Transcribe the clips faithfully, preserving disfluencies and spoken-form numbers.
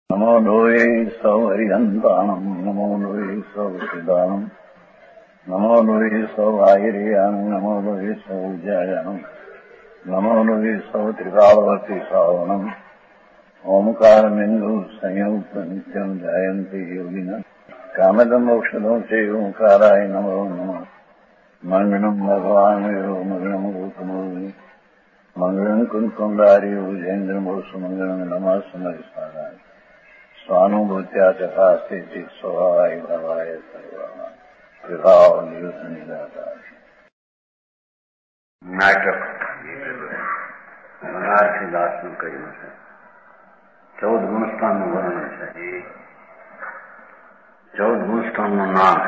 નમો લોહે સૌ હરિહંતાણમ નમો લોહે સૌ સિદાનમ નમો લોહે સૌ આયર્યાણમ નમો લોહે સૌ જયાણમ નમો લોહે સૌ ત્રિકાળવતી શ્રાવણમ ઓમકાર બિંદુ સંયુક્ત નિત્યમ જાયંતિ યોગિના કામદમ ઔષધો છે ઓંકારાય નમો નમઃ મંગળમ ભગવાન વિરો મંગળમ ગૌતમોની મંગળમ કુંકુંડાર્યો જૈન્દ્રમો સુમંગળમ નમઃ સમરિસારાય સ્વાનુભૂત્યા તથા સ્થિતિ સ્વભાવાય ભાવાય સર્વમાં વિભાવ નિયુદ્ધ નિરાકાર નાટક મહાર્ષિદાસનું કહ્યું છે. ચૌદ ગુણસ્થાનનું વર્ણન છે. ચૌદ ગુણસ્થાનનું નામ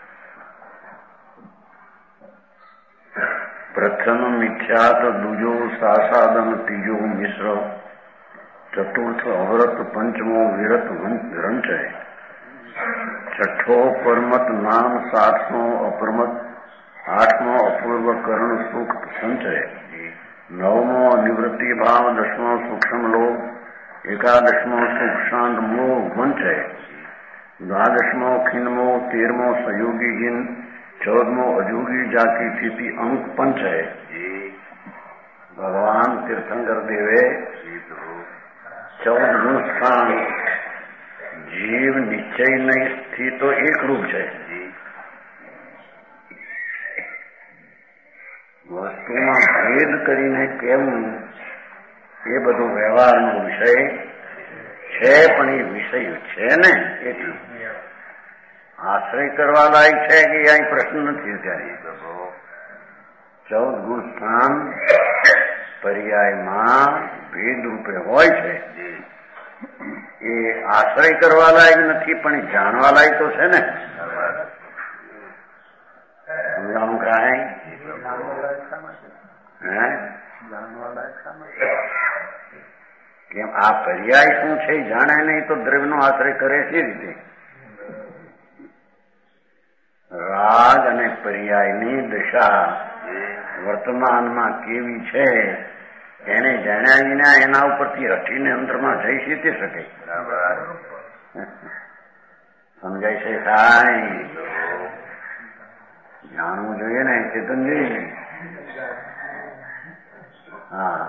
પ્રથમ મિથ્યાત, દૂજો સાસાદન, ત્રીજો મિશ્ર, ચતુર્થ અવરત, પંચમો વિરત રંચય, છઠ્ઠો પરમત નામ, સાતમો અપરમત, આઠમો અપૂર્વ કર્ણ સૂક્ત સંચય, નવમો નિવૃત્તિ ભાવ, દસમો સૂક્ષ્મ લોભ, એકાદશમો સૂક્ષ્માંત મોહ વંચય, દ્વાદશમો ખિન્મો, તેરમો સયોગી જીન, ચૌદમો અજોગી જાતિ સ્થિતિ અંક પંચય. ભગવાન તીર્થંકર દેવે ચૌદ ગુણસ્થાન જીવ નિશ્ચય નહીં સ્થિતો એકરૂપ છે. વસ્તુમાં ભેદ કરીને કેમ એ બધો વ્યવહારનો વિષય છે, પણ એ વિષય છે ને એટલું આશ્રય કરવા લાયક છે કે અહીં પ્રશ્ન નથી. ત્યારે ચૌદ ગુણસ્થાન પર્યાયમાં ભેદ રૂપે હોય છે. એ આશ્રય કરવા લાયક નથી, પણ એ જાણવા લાયક તો છે ને. સમજાણું કાંઈ હે કેમ આ પર્યાય શું છે જાણે નહીં તો દ્રવ્યનો આશ્રય કરે છે રીતે. રાગ અને પર્યાયની દશા વર્તમાનમાં કેવી છે એને જાણ્યા વિના એના ઉપરથી હટીને અંતરમાં જઈ શીખી શકે. સમજાય છે કાંઈ? જાણવું જોઈએ ને ચેતનજી. હા,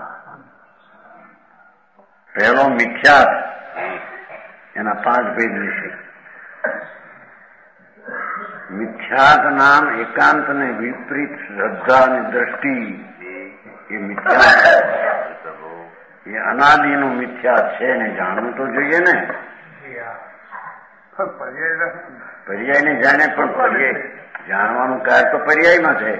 પહેલો મિથ્યાત, એના પાંચ ભેદ વિશે. મિથ્યાત નામ એકાંત ને વિપરીત શ્રદ્ધા અને દ્રષ્ટિ એ મિથ્યાત, એ અનાદિનું મિથ્યાત છે ને જાણવું તો જોઈએ ને. પર્યાય ને જાણે પણ પર્યાય જાણવાનું કાર્ય તો પર્યાયમાં છે.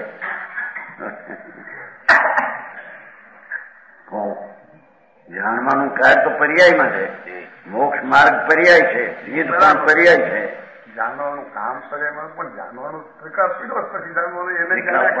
જાણવાનું કાર્ય તો પર્યાયમાં છે. મોક્ષ માર્ગ પર્યાય છે, સિદ્ધ પણ પર્યાય છે. જાણવાનું કામ કરે પણ જાણવાનું ત્રિકાળ પીડો પછી જાણવાનું એને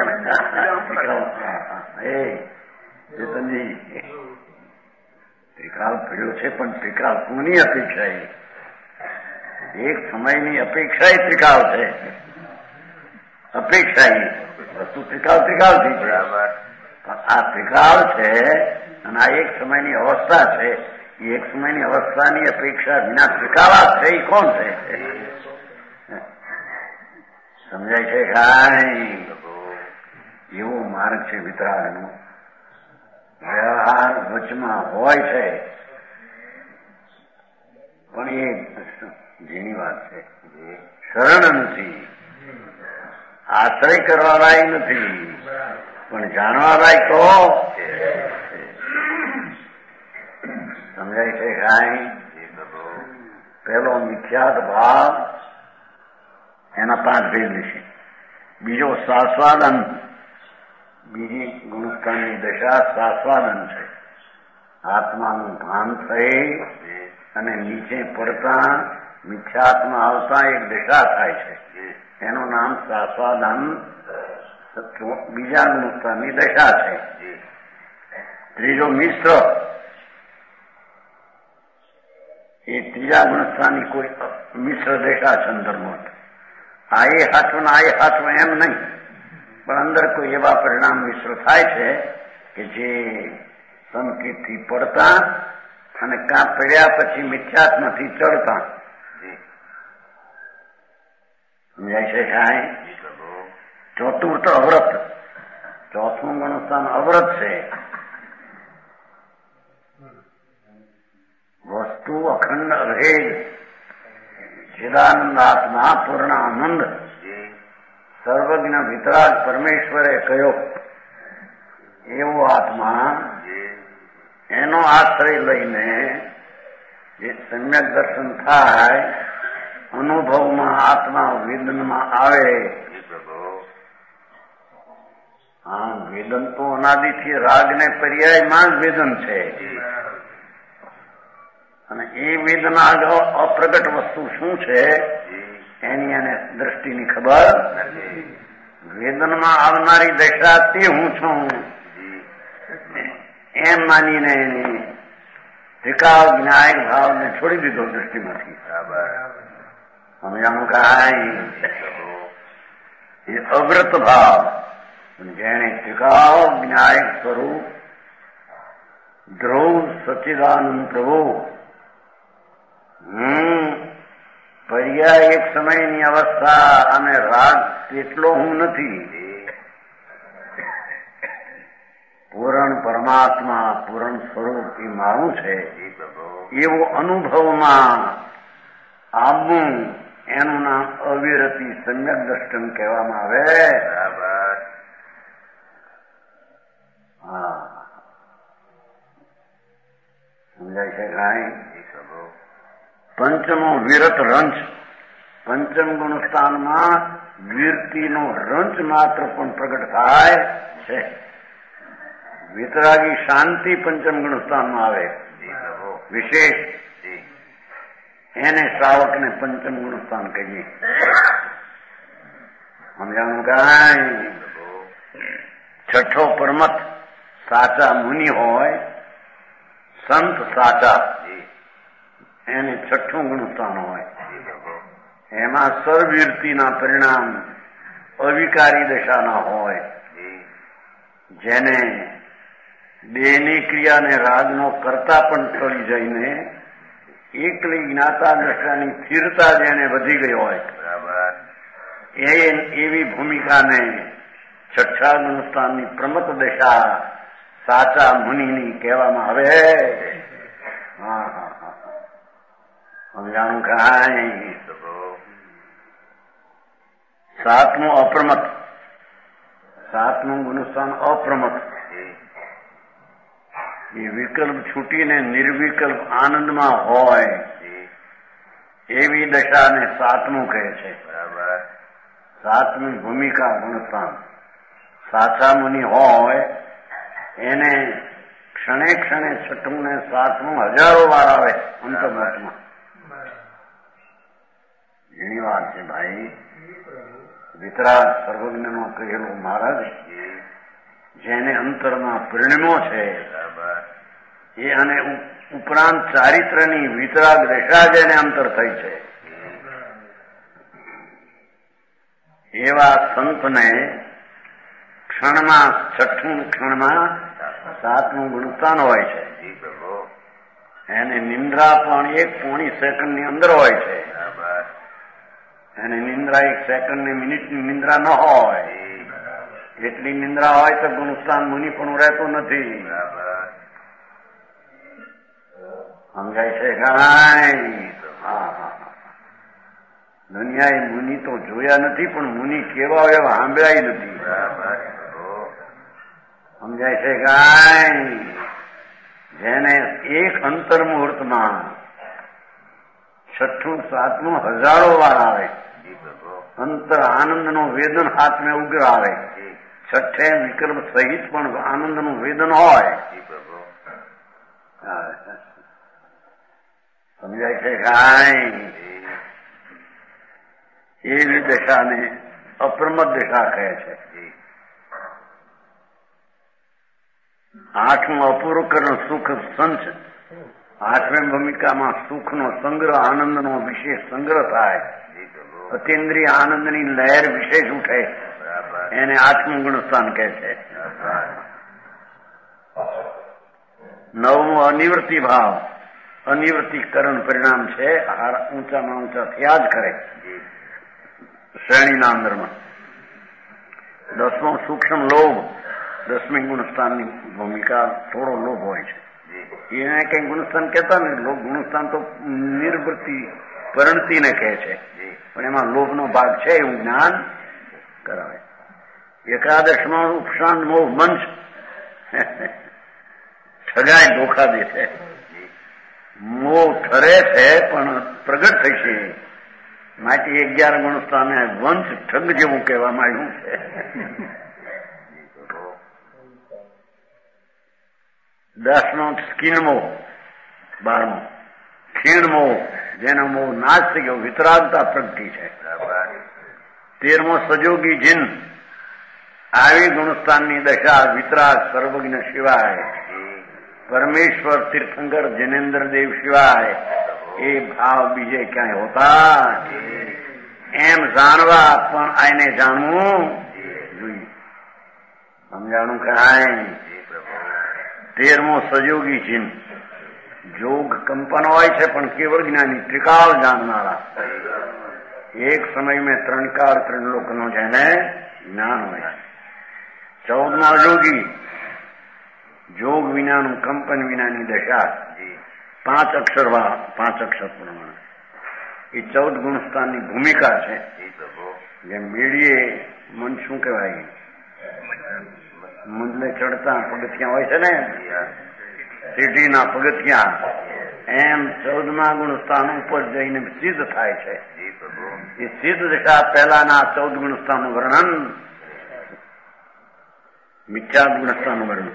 ચેતનજી ત્રિકાળ પીડ્યો છે, પણ ત્રિકાળ કોની અપેક્ષા? એક સમયની અપેક્ષા ત્રિકાળ છે. અપેક્ષા વસ્તુ ત્રિકાળ ત્રિકાળ થી છે, પણ આ ત્રિકાળ છે અને આ એક સમયની અવસ્થા છે. એક સમયની અવસ્થાની અપેક્ષા વિના ત્રિકાળા છે એ કોણ છે? સમજાય છે કાંઈ? એવો માર્ગ છે વિતરાગનો. વ્યવહાર વચમાં હોય છે, પણ એ જેની વાત છે શરણ નથી, આશ્રય કરવા લાયક નથી, પણ જાણવા લાયક તો સમજાય છે કાંઈ? પેલો મિથ્યાત ભાવ, એના પાંચ ભેદ વિશે. બીજો સાસ્વાદન, બીજી ગુણસ્થાનની દશા સાસ્વાદન છે. આત્માનું ભાન થઈ અને નીચે પડતા મિથ્યાત્મા આવતા એક દશા થાય છે, એનું નામ સાસ્વાદન બીજા ગુણસ્થાનની દશા છે. ત્રીજો મિશ્ર, એ ત્રીજા ગુણસ્થાનની કોઈ મિશ્ર દશા છે. અંદરમાં આ એ હાથવું આ એ હાથવું એમ નહીં, પણ અંદર કોઈ એવા પરિણામ મિશ્ર થાય છે કે જે સંકેતથી પડતા અને કાં પડ્યા પછી મિથ્યાત્મથી ચડતા. સમજાય છે કાંઈ? ચોથું તો અવ્રત, ચોથું ગુણસ્થાન અવ્રત છે. વસ્તુ અખંડ અભેદ ચિદાનંદ આત્મા પૂર્ણ આનંદ સર્વજ્ઞ વિતરાગ પરમેશ્વરે કયો એવો આત્મા, એનો આશ્રય લઈને જે સમ્યક દર્શન થાય, અનુભવમાં આત્મા વેદનમાં આવે. હા, વેદન તો અનાદિથી રાગને પર્યાયમાં જ વેદન છે, અને એ વેદના અપ્રગટ વસ્તુ શું છે એની એને દ્રષ્ટિની ખબર નથી. વેદનમાં આવનારી દશા તે હું છું એમ માનીને એની ત્રિકાળ જ્ઞાયક ભાવને છોડી દીધો દ્રષ્ટિમાંથી. સમજાણું કાંઈ? એ અવ્રત ભાવ, જેને ત્રિકાળ જ્ઞાયક સ્વરૂપ ધ્રુવ સચ્ચિદાનંદ પ્રભુ હમ પર્યાય એક સમયની અવસ્થા અને રાગ તેટલો હું નથી. પૂરણ પરમાત્મા પૂરણ સ્વરૂપ એ મારું છે એવો અનુભવમાં આવવું, એનું નામ અવિરતી સમ્યક દર્શન કહેવામાં આવે. હા, સમજાય છે કાંઈ? પંચમો વિરત રંચ, પંચમ ગુણસ્થાનમાં વીરતીનો રંચ માત્ર પણ પ્રગટ થાય છે. વિતરાગી શાંતિ પંચમ ગુણસ્થાનમાં આવે વિશેષ, એને શ્રાવકને પંચમ ગુણસ્થાન કહીએ. સમજાણું કાંઈ? છઠ્ઠો પરમત સાચા મુનિ હોય, સંત સાચા, એને છઠ્ઠું ગુણસ્થાન હોય. એમાં સર્વવીરતીના પરિણામ અવિકારી દશાના હોય, જેને દેહની ક્રિયાને રાગનો કરતા પણ ટળી જઈને એકલી જ્ઞાતા દશાની સ્થિરતા જેને વધી ગઈ હોય, એ એવી ભૂમિકાને છઠ્ઠા ગુણસ્થાનની પ્રમત દશા સાચા મુનિની કહેવામાં આવે. હા હા હા, સમજાણું કાંઈ? સાતમું અપ્રમત, સાતમું ગુણસ્થાન અપ્રમત, એ વિકલ્પ છૂટીને નિર્વિકલ્પ આનંદમાં હોય એવી દશાને સાતમું કહે છે. સાતમી ભૂમિકા ગુણસ્થાન. સાચા મુનિ હોય એને ક્ષણે ક્ષણે છઠ્ઠું ને સાતમું હજારો વાર આવે અંતર્મતમાં. એની વાત છે ભાઈ. વિતરાગ સર્વજ્ઞનો કહેલો મહારાજ જેને અંતરમાં પરિણમો છે એ, અને ઉપરાંત ચારિત્રની વિતરાગ દશા જેને અંતર થઈ છે, એવા સંતને ક્ષણમાં છઠ્ઠું ક્ષણમાં સાતમું ગુણસ્થાન હોય છે. એને નિંદ્રા પણ એક પોણી સેકન્ડની અંદર હોય છે. એને નિંદ્રા એક સેકન્ડની મિનિટની નિંદ્રા ન હોય, એટલી નિંદ્રા હોય તો ગુણસ્થાન મુનિ પણ રહેતું નથી. સમજાય છે કાંઈ? હા હા, દુનિયાએ મુનિ તો જોયા નથી, પણ મુનિ કેવા હોય એવા સાંભળાય નથી. સમજાય છે કાંઈ? જેને એક અંતર મુહૂર્તમાં છઠ્ઠું સાતમું હજારો વાર આવે, અંતર આનંદનો વેદન હાથમાં ઉગ્ર આવે, છઠ્ઠે વિકલ્પ સહિત પણ આનંદનું વેદન હોય. સમજાય છે કાંઈ? એવી દશાને અપ્રમત દશા કહે છે. આઠમું અપૂર્વકરણ સુખ સંચ. આઠમી ભૂમિકામાં સુખનો સંગ્રહ, આનંદનો વિશેષ સંગ્રહ થાય, અતિન્દ્રિય આનંદની લહેર વિશેષ ઉઠે, એને આઠમું ગુણસ્થાન કહે છે. નવમું અનિવૃત્તિ ભાવ. અનિવૃત્તિકરણ પરિણામ છે. ઊંચામાં ઊંચા થયા જ કરે શ્રેણીના અંદરમાં. દસમો સૂક્ષ્મ લોભ, દસમી ગુણસ્થાનની ભૂમિકા થોડો લોભ હોય છે. એને કઈ ગુણસ્થાન કહેતા ને, લોભ ગુણસ્થાન તો નિર્વૃત્તિ પરિણતિને કહે છે, પણ એમાં લોભનો ભાગ છે એવું જ્ઞાન કરાવે. એકાદશમાં ઉપશાંત મોહ મંચ ઠગાય ધોખા દે છે. મોહ ઠરે છે પણ પ્રગટ થઈ છે. માટે અગિયાર ગુણસ્થાને વંશ ઠગ જેવું કહેવામાં આવ્યું છે. દસમો સ્કીનમો, બારમો ખીણમો, જેનો મોહ નાશ થઈ ગયો, વિતરાગતા પ્રગટી છે. તેરમો સજોગી જીન, આવી ગુણસ્થાનની દશા વિતરાગ સર્વજ્ઞ સિવાય, પરમેશ્વર તીર્થંકર જનેન્દ્ર દેવ સિવાય એ ભાવ બીજે ક્યાંય હોતા એમ જાણવા પણ આને જાણવું જોઈએ. સમજાણું કાંઈ. તેરમો સજોગી ચિહ્ન, જોગ કંપન હોય છે પણ કેવળ જ્ઞાની ત્રિકાળ જાણનારા. એક સમય મેં ત્રણ કાળ ત્રણ લોકનો જેને જ્ઞાન હોય. ચૌદમો યોગી, જોગ વિનાનું કંપન વિનાની દશા, પાંચ અક્ષર વા પાંચ અક્ષર પ્રમાણે એ ચૌદ ગુણસ્થાનની ભૂમિકા છે. જેમ મેળીએ મન શું કહેવાય, મંદને ચડતા પગથિયા હોય છે ને, સીડીના પગથિયા, એમ ચૌદમા ગુણસ્થાન ઉપર જઈને સિદ્ધ થાય છે. એ સિદ્ધ દશા પહેલાના ચૌદ ગુણસ્થાનનું વર્ણન, મિથ્યા ગુણસ્થાનનું વર્ણન.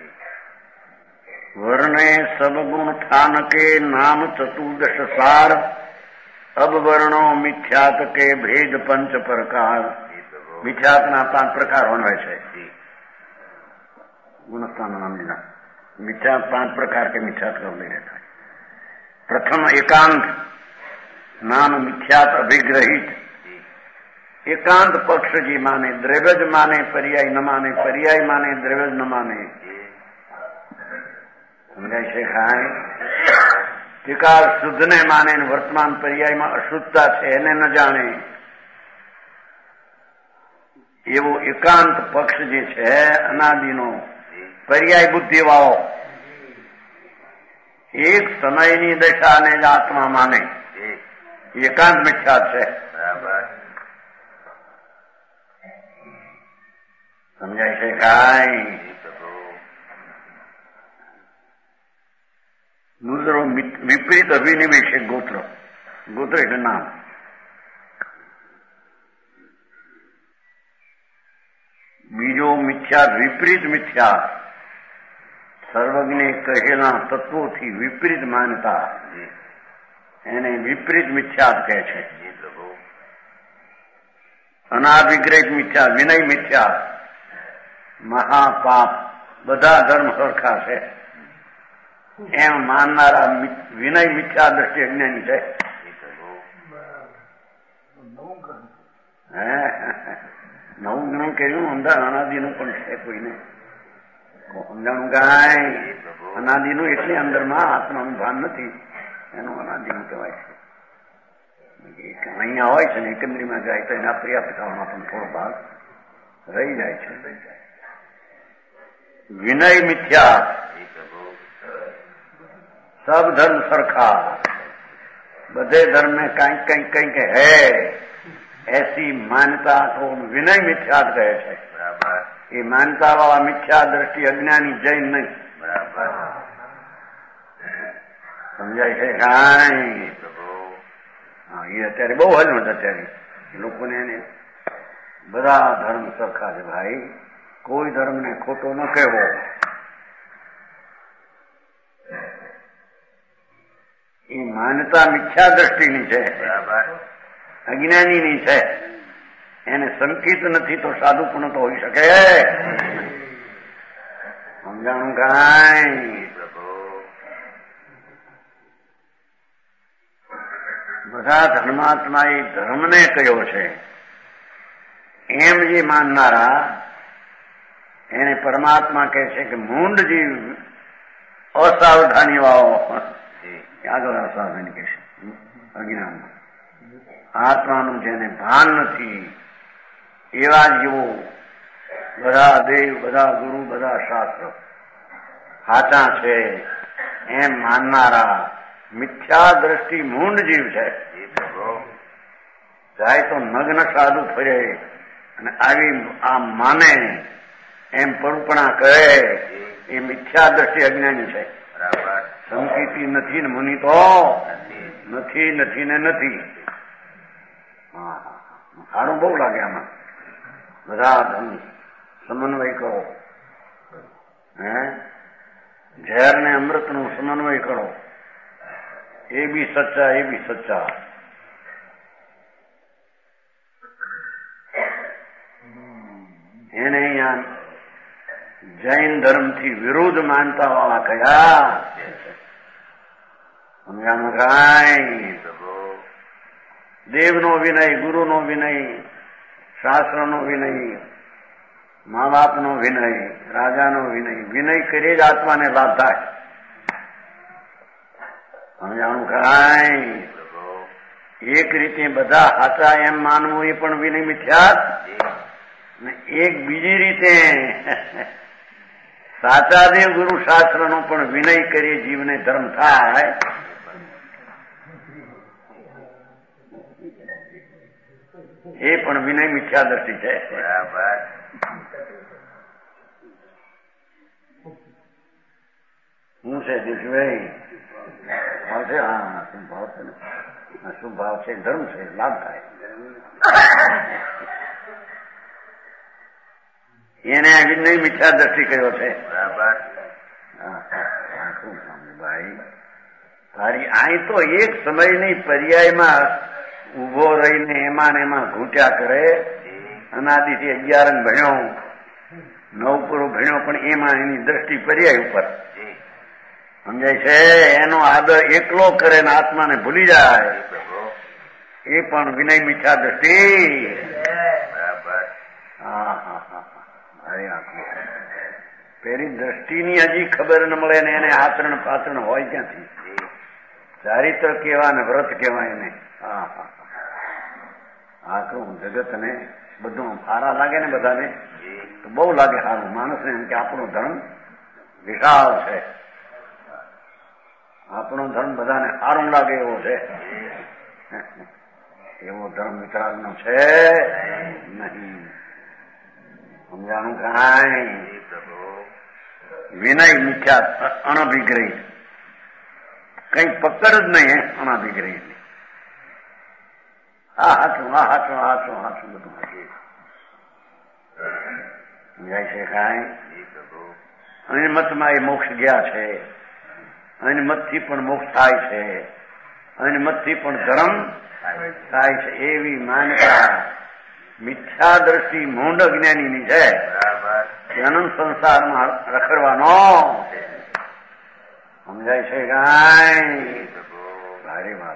વર્ણે સબ ગુણ થાન કે નામ ચતુર્દશ સાર, અબ વર્ણો મિથ્યાત કે ભેદ પંચ પ્રકાર. મિથ્યાતના પાંચ પ્રકાર હોય છે ગુણસ્થાન નામના. મિથ્યાત પાંચ પ્રકાર કે મિથ્યાત લઈ રહેતા. પ્રથમ એકાંત, નામ મિથ્યાત અભિગ્રહિત. એકાંત પક્ષ જે માને, દ્રવ્ય જ માને, પર્યાય ન માને, પર્યાય માને, દ્રવ્ય જ ન માને. સમજાય છે ખાય. ત્રિકાળ શુદ્ધને માને, વર્તમાન પર્યાયમાં અશુદ્ધતા છે એને ન જાણે, એવો એકાંત પક્ષ જે છે અનાદિનો પર્યાય બુદ્ધિ વાળો, એક સમયની દશાને જ આત્મા માને, એકાંત મિથ્યા છે. સમજાય છે કાંઈ. દૂસરો વિપરીત અભિનિવેશ, ગોત્ર. ગોત્ર એટલે નામ. બીજો મિથ્યા, વિપરીત મિથ્યા, સર્વજ્ઞે કહેલા તત્વોથી વિપરીત માનતા, એને વિપરીત મિથ્યા કહે છે. અનાભિગ્રહિત મિથ્યા, વિનય મિથ્યા, મહાપાપ, બધા ધર્મ સરખા છે એમ માનનારા વિનય મિથ્યા દ્રષ્ટિ અજ્ઞાની છે. નવું જ્ઞાન કર્યું, અંદર અનાદિનું પણ છે કોઈને સમજાણું કાંઈ. અનાદિનું એટલે અંદરમાં આત્માનું ભાન નથી, એનું અનાદિનું કહેવાય છે. અહીંયા હોય છે ને એકંદરીમાં જાય તો એના પર્યાપ્ત થવામાં પણ થોડો ભાગ રહી જાય છે. વિનય મિથ્યા, સબ ધર્મ સરખા, બધે ધર્મ में કંઈક કંઈક કંઈક है, ऐसी मान्यता को विनय मिथ्या કહે છે. એ માનતા વાળા મિથ્યા દ્રષ્ટિ અજ્ઞાની જૈન નહીં. સમજાય છે કાંઈ. હા, એ અત્યારે બહુ હલમત. અત્યારે લોકોને એને બધા ધર્મ સરખા છે ભાઈ, કોઈ ધર્મને ખોટો ન કહેવો. એ માન્યતા મિથ્યા દ્રષ્ટિની છે, અજ્ઞાનીની છે. એને સંકિત નથી તો સાધુ પણ તો હોઈ શકે. સમજાણું કાંઈ. બધા ધર્માત્મા એ ધર્મને કયો છે એમ જે માનનારા એને પરમાત્મા કહે છે કે મૂંડ જે અસાવધાની વાળો આગળ આસ્વાદન કે છે અજ્ઞાન આત્માનું જેને ભાન નથી એવા જેવો બધા દેવ બધા ગુરુ બધા શાસ્ત્ર સાચા છે એમ માનનારા મિથ્યા દ્રષ્ટિ મૂંડ જીવ છે. જાય તો નગ્ન સાધુ ફરે અને આવી આ માને એમ પરુપણા કરે એ મિથ્યા દ્રષ્ટિ અજ્ઞાની છે. સંકિતી નથી ને મુનિ તો નથી નથી ને નથી. હા સારું બહુ લાગે આમાં બધા ધન સમન્વય કરો. હે ઝેર ને અમૃત નું સમન્વય કરો. એ બી સચ્ચા એ બી સચ્ચા. એને અહીંયા જૈન ધર્મ થી વિરુદ્ધ માનતા વાળા કયા સમજાનું કાંઈ દેવનો વિનય ગુરુનો વિનય શાસ્ત્રનો વિનય મા બાપનો વિનય રાજાનો વિનય વિનય કરી જ આત્માને લાભ થાય. સમજાણું કાંઈ એક રીતે બધા સાચા એમ માનવું એ પણ વિનય મિથ્યા ને એક બીજી રીતે સાચા દેવ ગુરુ શાસ્ત્રનો પણ વિનય કરી જીવને ધર્મ થાય એ પણ વિનય મિથ્યા દ્રષ્ટિ છે. બરાબર શું છે દીકભાઈ ભાવ છે? હા શું ભાવ છે ને શું ભાવ છે? ધર્મ છે લાભ થાય. એને વિનય મિથ્યા દ્રષ્ટિ કર્યો છે. બરાબર ભાઈ તારી અહીં તો એક સમયની પર્યાયમાં ઉભો રહીને એમાં ને એમાં ઘૂંટ્યા કરે. અનાદિથી અગિયાર ભણ્યો નવ પૂરો ભણ્યો પણ એમાં એની દ્રષ્ટિ પર્યાય ઉપર સમજાય છે. એનો આદર એકલો કરે ને આત્માને ભૂલી જાય એ પણ વિનય મિથ્યા દ્રષ્ટિ. હા હા હા અરે આખું પેલી દ્રષ્ટિની હજી ખબર ન મળે ને એને આચરણ પાચરણ હોય ક્યાંથી? ચારિત્ર કેવા ને વ્રત કેવા એને. હા હા આખું જગત ને બધું સારા લાગે ને બધાને તો બહુ લાગે સારું. માણસને એમ કે આપણો ધર્મ વિશાળ છે આપણો ધર્મ બધાને સારું લાગે એવો છે. એવો ધર્મ વિતરાગનો છે નહીં. સમજાણું કાંઈ વિનય મિથ્યા અનભિગ્રહી કઈ પકડ જ નહીં. અનભિગ્રહી હા હાચું હા હાચું હાચું હાચું બધું હાચું સમજાય છે કાંઈ. અને મતમાં એ મોક્ષ ગયા છે. અને મતથી પણ મોક્ષ થાય છે. અને મતથી પણ ધર્મ થાય છે. એવી માન્યતા મિથ્યા દ્રષ્ટિ મૂંડ અજ્ઞાનીની છે. અનંત સંસારમાં રખડવાનો સમજાય છે કાંઈ. ભારી વાત.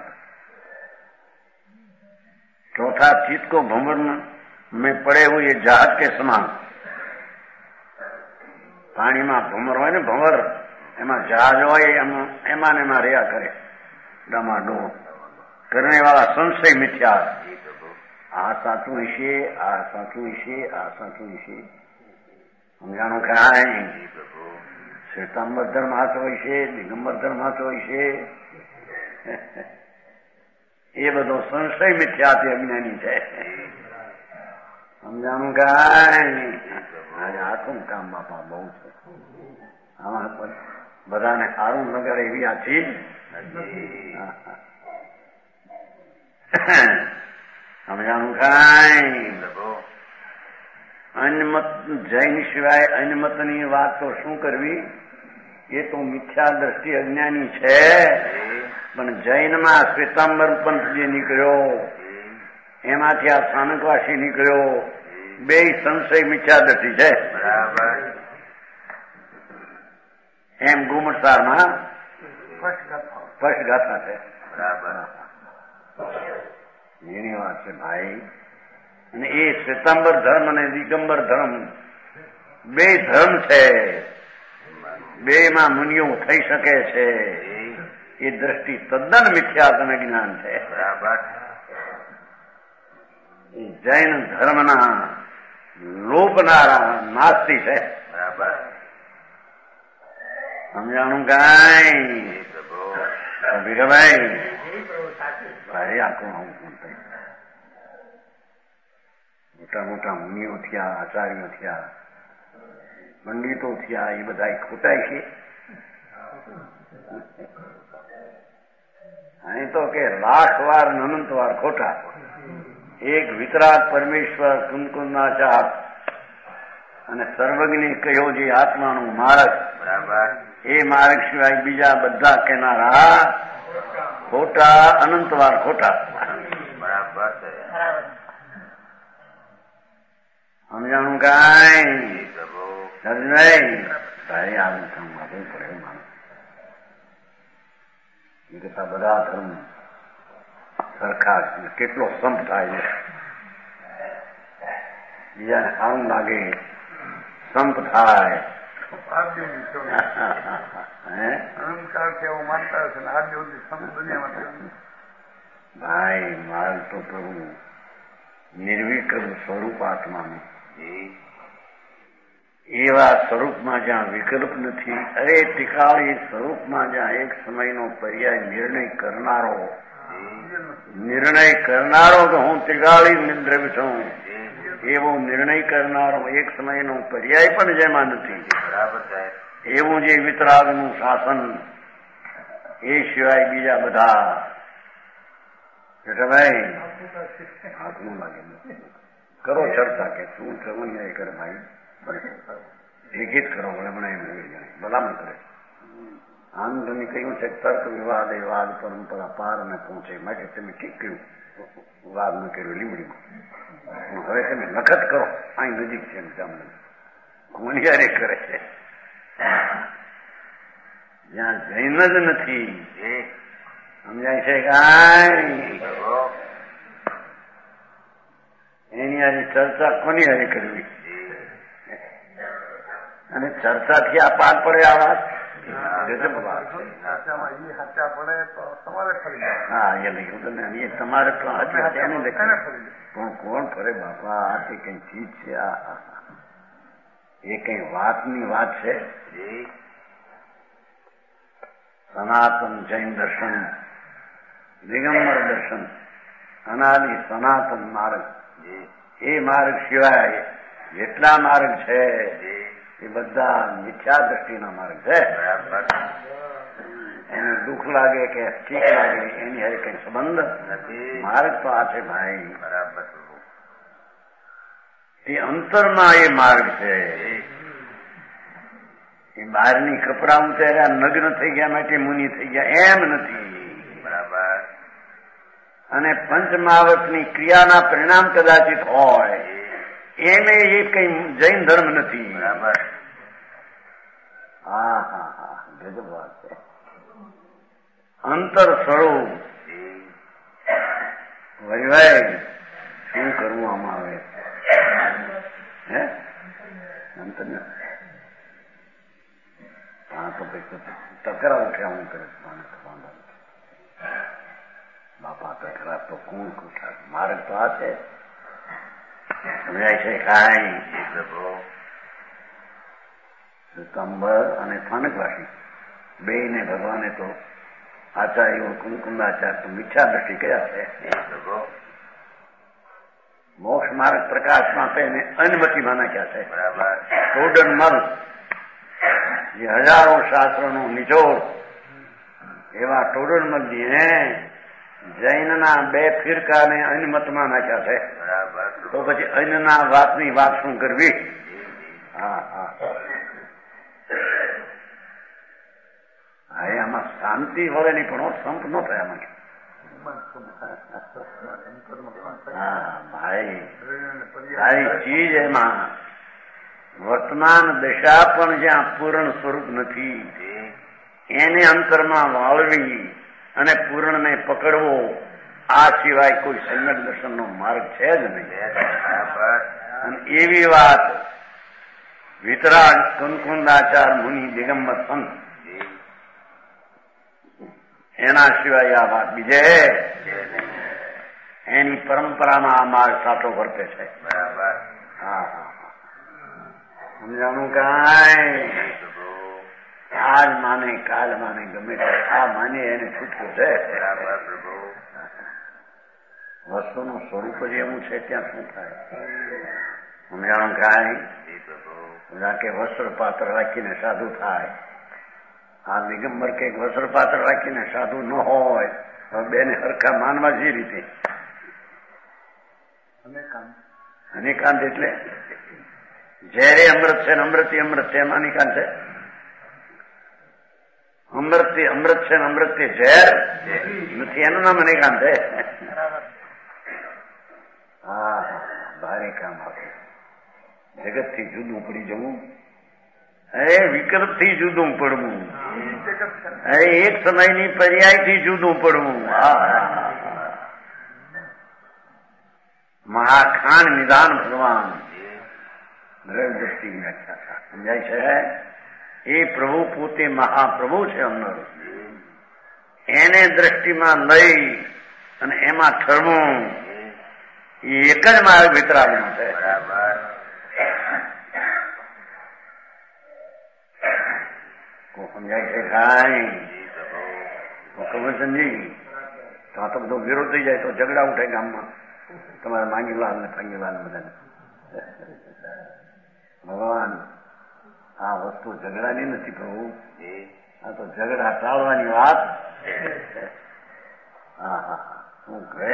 चौथा चित्त को भंवर में पड़े हुए जहाज के समान પાણીમાં ભમર હોય ને ભંવર એમાં જહાજ હોય એમાં ને એમાં રહ્યા કરે ડમાડો કરને વાળા સંશય મિથ્યા. આ સાચું હશે આ સાચું હશે આ સાચું હશે સમજાણું કાંઈ. શ્વેતાંબર ધર્મ હાચો હોય છે દિગંબર ધર્મ હાચો હોય છે એ બધો સંશય મિથ્યાથી અજ્ઞાની છે. સમજાણું કાંઈ. આજે આખું કામ બાપા બહુ છે. આમાં બધાને સારું નગર એવી આ ચીજ સમજાણું કાંઈ. અન્યમત જૈન સિવાય અન્યમતની વાત તો શું કરવી? એ તો મિથ્યા દ્રષ્ટિ અજ્ઞાની છે. પણ જૈનમાં શ્વેતાંબર પંથ જે નીકળ્યો એમાંથી આ સ્થાનકવાસી નીકળ્યો બે સંશય મિથ્યા દ્રષ્ટિ છે. બરાબર એમ ગુમટસારમાં સ્પષ્ટ ગાથા છે. બરાબર એની વાત છે ભાઈ. અને એ શ્વેતાંબર ધર્મ અને દિગંબર ધર્મ બે ધર્મ છે. બે માં મુનિઓ થઈ શકે છે. એ દ્રષ્ટિ તદ્દન મિથ્યા તને જ્ઞાન છે. બરાબર. એ જૈન ધર્મના લોપનારા નાસ્તી છે. બરાબર. સમજાણું કાંઈ ભીખાભાઈ? ભાઈ આખું આવું મોટા મોટા મુનિઓ થયા, આચાર્યો થયા, પંડિતો થયા, એ બધા ખોટાય છે. અહીં તો કે લાખ વાર અનંત વાર ખોટા. એક વિતરાગ પરમેશ્વર કુંકુંદાચાર અને સર્વજ્ઞ કહ્યો જે આત્માનો માર્ગ, બરાબર, એ માર્ગ સિવાય બીજા બધા કેનારા ખોટા, અનંત વાર ખોટા. બરાબર. સમજાણું કાંઈ? સમજાય? ભાઈ આવું સમજવું પડે. માણસ એ કરતા બધા ધર્મ સરખા કેટલો સંપ થાય છે. બીજાને સારું લાગે, સંપ થાય. અહંકાર છે એવું માનતા હશે ને આજ સુધી સંપ દુનિયામાં. ભાઈ મારું તો પ્રભુ નિર્વિકલ્પ સ્વરૂપ આત્માનું, એવા સ્વરૂપમાં જ્યાં વિકલ્પ નથી, અરે ટીકાળી સ્વરૂપમાં જ્યાં એક સમયનો પર્યાય નિર્ણય કરનારો, નિર્ણય કરનારો તો હું ટીકાળી દ્રવ્ય છું, એવો નિર્ણય કરનારો એક સમયનો પર્યાય પણ જેમાં નથી. એવું જે વિતરાગનું શાસન, એ સિવાય બીજા બધા ભાઈ હાથનું લાગે. કરો ચર્ચા કે શું થવું એ કરે ભાઈ, એક કરો ભલે ભલામણ કરે. આમ તમે કહ્યું છે તર્ક વિવાદ એ વાદ પરંપરા પાર ને પહોંચે માટે તમે ઠીક કહ્યું, વાદ ન કર્યો લીમડીમાં. હવે તમે લખત કરો, અહીં નજીક છે ગુણિયારે કરે છે. જ્યાં જૈન જ નથી, સમજાય છે કાંઈ? એની આની ચર્ચા કોની હારી કરવી? અને ચર્ચાથી આ પાર પડે આ વાત. હા એ લખ્યું તમે એ તમારે પણ કોણ ફરે બાપા? આ તે કઈ ચીજ છે? આ એ કઈ વાતની વાત છે? સનાતન જૈન દર્શન, દિગંબર દર્શન, અનાદિ સનાતન માર્ગ, એ માર્ગ સિવાય જેટલા માર્ગ છે એ બધા મિથ્યા દ્રષ્ટિના માર્ગ છે. એને દુઃખ લાગે કે ઠીક લાગે એની હારે કઈ સંબંધ નથી. માર્ગ તો આ છે ભાઈ. બરાબર. એ અંતરમાં એ માર્ગ છે. એ બહારની કપડા ઉતાર્યા નગ્ન થઈ ગયા માટે મુનિ થઈ ગયા એમ નથી. બરાબર. અને પંચમાવતની ક્રિયાના પરિણામ કદાચિત હોય, એને એ કઈ જૈન ધર્મ નથી. બરાબર. હા હા હા ગજબ વાત છે. અંતર સ્વરૂપ વૈવાહિક શું કરવું આમાં આવે? હે અંતર હા તો તકરાર ઉઠ્યા હું કરે બાપા તકરાર તો કોણ ઉઠા? માર્ગ તો આ છે. સમજાય છે કાંઈ? સ્તંભર અને સ્થાનકવાસી બે ને ભગવાને તો આચાર્યો કુંકુંદાચાર તો મિથ્યા દ્રષ્ટિ કયા છે. મોક્ષ માર્ગ પ્રકાશમાં તેને અનમતિમાં નાખ્યા છે. બરાબર. ટોડન મલ જે હજારો શાસ્ત્રોનો નિચોડ એવા ટોડન મલજીને જૈનના બે ફિરકાને અનમતમાં નાખ્યા છે. બરાબર. તો પછી અન્યના વાતની વાત શું કરવી? હા હા હા આમાં શાંતિ વળે નહીં પણ સંપ ન થાય આમાં. હા ભાઈ સારી ચીજ એમાં વર્તમાન દશા પણ જ્યાં પૂર્ણ સ્વરૂપ નથી એને અંતરમાં વાળવી અને પૂર્ણને પકડવો, આ સિવાય કોઈ સમ્યક દર્શનનો માર્ગ છે જ નહીં. અને એવી વાત વિતરાગ કુંકુંદાચાર મુનિ દિગંબર સંત એના સિવાય આ વાત બીજે એની પરંપરામાં આ માર્ગ સાચો વર્તે છે. બરાબર. હા હા સમજાણું કાંઈ આજ માને કાલ માને ગમે તે આ માને એને છૂટવું છે. વસ્તુનું સ્વરૂપ જ એવું છે ત્યાં શું થાય સમજાણું કાંઈ કે વસ્ત્ર પાત્ર રાખીને સાધુ થાય. આ દિગંબર કે વસ્ત્ર પાત્ર રાખીને સાધુ ન હોય તો બેને હરખા માનવા જે રીતે અનેકાંત એટલે ઝેરે અમૃત છે ને અમૃતિ અમૃત છે એમાં અનેકાંત છે. અમૃત અમૃત છે ને અમૃત ઝેર નથી એનું નામ અનેકાંત છે. હા ભારે કામ આપ્યું. જગત થી જુદું પડી જવું એ વિકલ્પ થી જુદું પડવું એ એક સમયની પર્યાય થી જુદું પડવું. મહાખાન નિદાન ભગવાન દ્રવ્યદૃષ્ટિ વ્યાખ્યા સમજાય છે. એ પ્રભુ પોતે મહાપ્રભુ છે અંદર એને દ્રષ્ટિમાં લઈ અને એમાં ઠરવું એ એક જ માર્ગ વિતરાગનો છે. સમજાય છે કાંઈ ખબર સમજી તો આ તો બધો વિરોધ થઈ જાય તો ઝઘડા ઉઠે ગામમાં તમારે માંગીલાલ ને ફાંગીલાલ ને બધાને. ભગવાન આ વસ્તુ ઝઘડાની નથી પ્રભુ આ તો ઝઘડા ટાળવાની વાત. હા હા હા શું કહે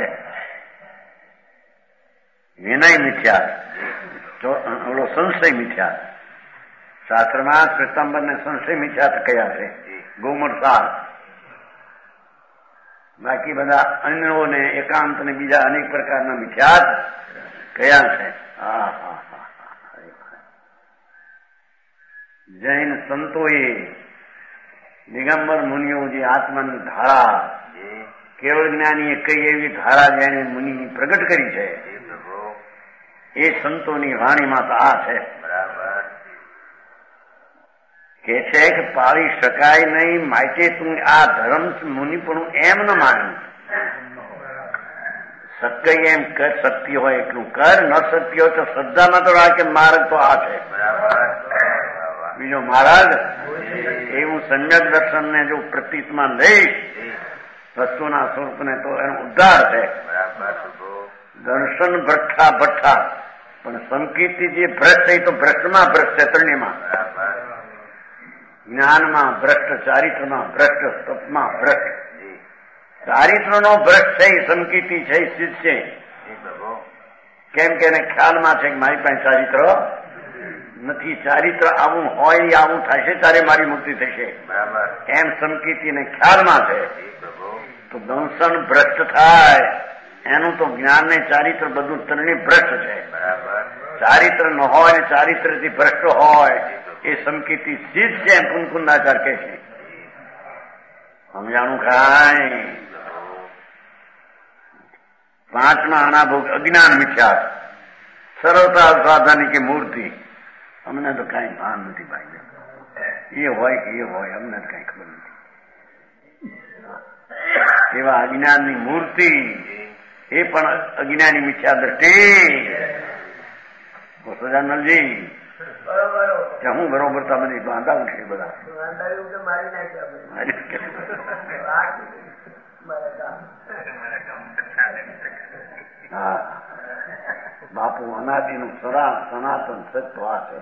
વિનય મિથ્યા ઓલો સંશય મિથ્યા. શાસ્ત્રમાં શ્વેતાંબર ને સંશય મિથ્યા કયા છે ગૌમર સાર. બાકી બધા અન્યોને એકાંત ને બીજા અનેક પ્રકારના મિથ્યાત કયા છે. હા હા હા જૈન સંતોએ દિગંબર મુનિઓ જે આત્માની ધારા કેવળ જ્ઞાનીએ કઈ એવી ધારા જેને મુનિ પ્રગટ કરી છે એ સંતોની વાણીમાં તો આ છે. કે છે કે પાળી શકાય નહીં માટે તું આ ધર્મ મુનિપણું એમ ન માન્યું. શક્ય એમ કર શક્તિ હોય એટલું કર ન શક્તિ હોય તો શ્રદ્ધામાં તો રાખે માર્ગ તો આ છે. બીજો મહારાજ એવું સમ્યક દર્શન ને જો પ્રતીતમાં લઈ વસ્તુના સ્વરૂપને તો એનો ઉદ્ધાર છે. દર્શન ભઠ્ઠા ભઠ્ઠા પણ સંકીર્તિ જે ભ્રષ્ટ એ તો ભ્રષ્ટમાં ભ્રષ્ટ છે. ત્રણેયમાં જ્ઞાનમાં ભ્રષ્ટ ચારિત્રમાં ભ્રષ્ટ તપમાં ભ્રષ્ટ. ચારિત્રનો ભ્રષ્ટ છે એ સંકીર્તિ છે એ સિદ્ધ છે. કેમ કે એને ખ્યાલમાં છે કે મારી પાસે ચારિત્ર નથી. ચારિત્ર આવું હોય આવું થશે ત્યારે મારી મુક્તિ થશે એમ સંકીર્તિને ખ્યાલમાં છે. તો દંશન ભ્રષ્ટ થાય એનું તો જ્ઞાન ને ચારિત્ર બધું ત્રણેય ભ્રષ્ટ છે. ચારિત્ર ન હોય ચારિત્રથી ભ્રષ્ટ હોય એ સંકીર્તિ સિદ્ધ છે એમ કુંકુંદાચાર કે છે. સમજાણું કાંઈ પાંચમા અનાભોગ અજ્ઞાન મિથ્યા સરળતા સાધાની કે મૂર્તિ અમને તો કઈ ભાન નથી ભાઈ. એ હોય કે એ હોય અમને તો કઈ ખબર નથી. એવા અજ્ઞાનની મૂર્તિ એ પણ અજ્ઞાની મિથ્યા દ્રષ્ટિ. સજાનલજી હું બરોબર તમે બાંધા ઉઠે બધા હા બાપુ અનાદિનું સરા સનાતન સત્વ આ છે.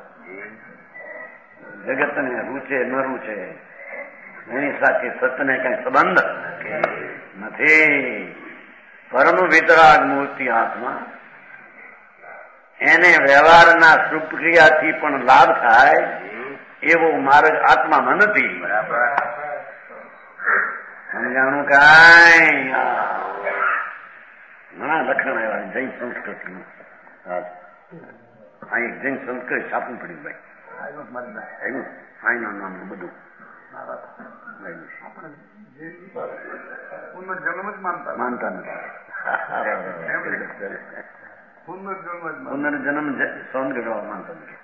જગતને રૂચે ન રૂચે એની સાથે સત્યને કઈ સંબંધ નથી. પરમ વિતરાગ મૂર્તિ હાથમાં એને વ્યવહારના સુપ્રિયાથી પણ લાભ થાય એવો માર્ગ આત્મામાં નથી. સમજાણું કાંઈ ઘણા લખણ આવ્યા જૈન સંસ્કૃતિનું. આ એક જૈન સંસ્કૃત છાપવું પડ્યું ભાઈ આવ્યું ફાઈના નામનું બધું માનતા નથી. પુનર્જન્મ સૌંદ ગઢવા માનતા નથી.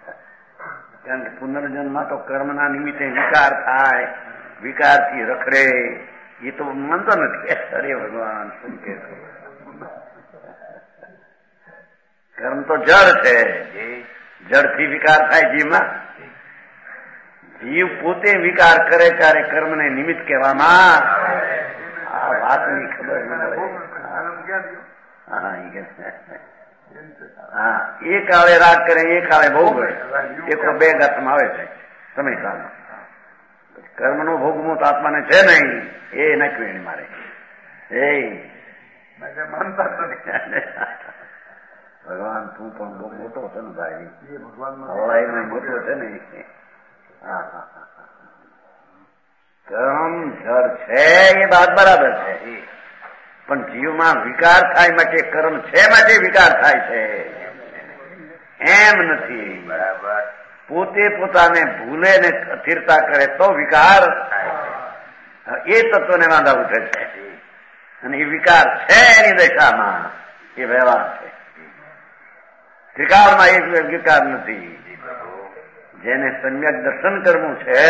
કારણ કે પુનર્જન્મમાં તો કર્મના નિમિત્તે વિકાર થાય, વિકારથી રખડે એ તો માનતો નથી. અરે ભગવાન શું કે કર્મ તો જળ છે, જળથી વિકાર થાય જીવમાં. જીવ પોતે વિકાર કરે ત્યારે કર્મને નિમિત્ત કહેવામાં. આ વાતની ખબર ન પડે. હા, એ કાળે રાગ કરે, એ કાળે ભોગ કરે. એકો બે ગાથમાં આવે છે સમયકાળમાં. કર્મનો ભોગવું તો આત્માને છે નહીં, એ નાખ્યું એને મારે. એ માનતા નથી. ભગવાન તું પણ બહુ મોટો છે ને ભાઈ, હવાઈમાં મોટો છે ને. હા હા હા, કર્મ જળ છે એ વાત બરાબર છે, પણ જીવમાં વિકાર થાય માટે કર્મ છે માટે વિકાર થાય છે એમ નથી. બરાબર. પોતે પોતાને ભૂલે ને અસ્થિરતા કરે તો વિકાર એ તત્વને વાંધા ઉઠે છે, અને એ વિકાર છે એની દશામાં એ વ્યવહાર છે. ત્રિકાળમાં એક વિકાર નથી. જેને સમ્યક દર્શન કરવું છે,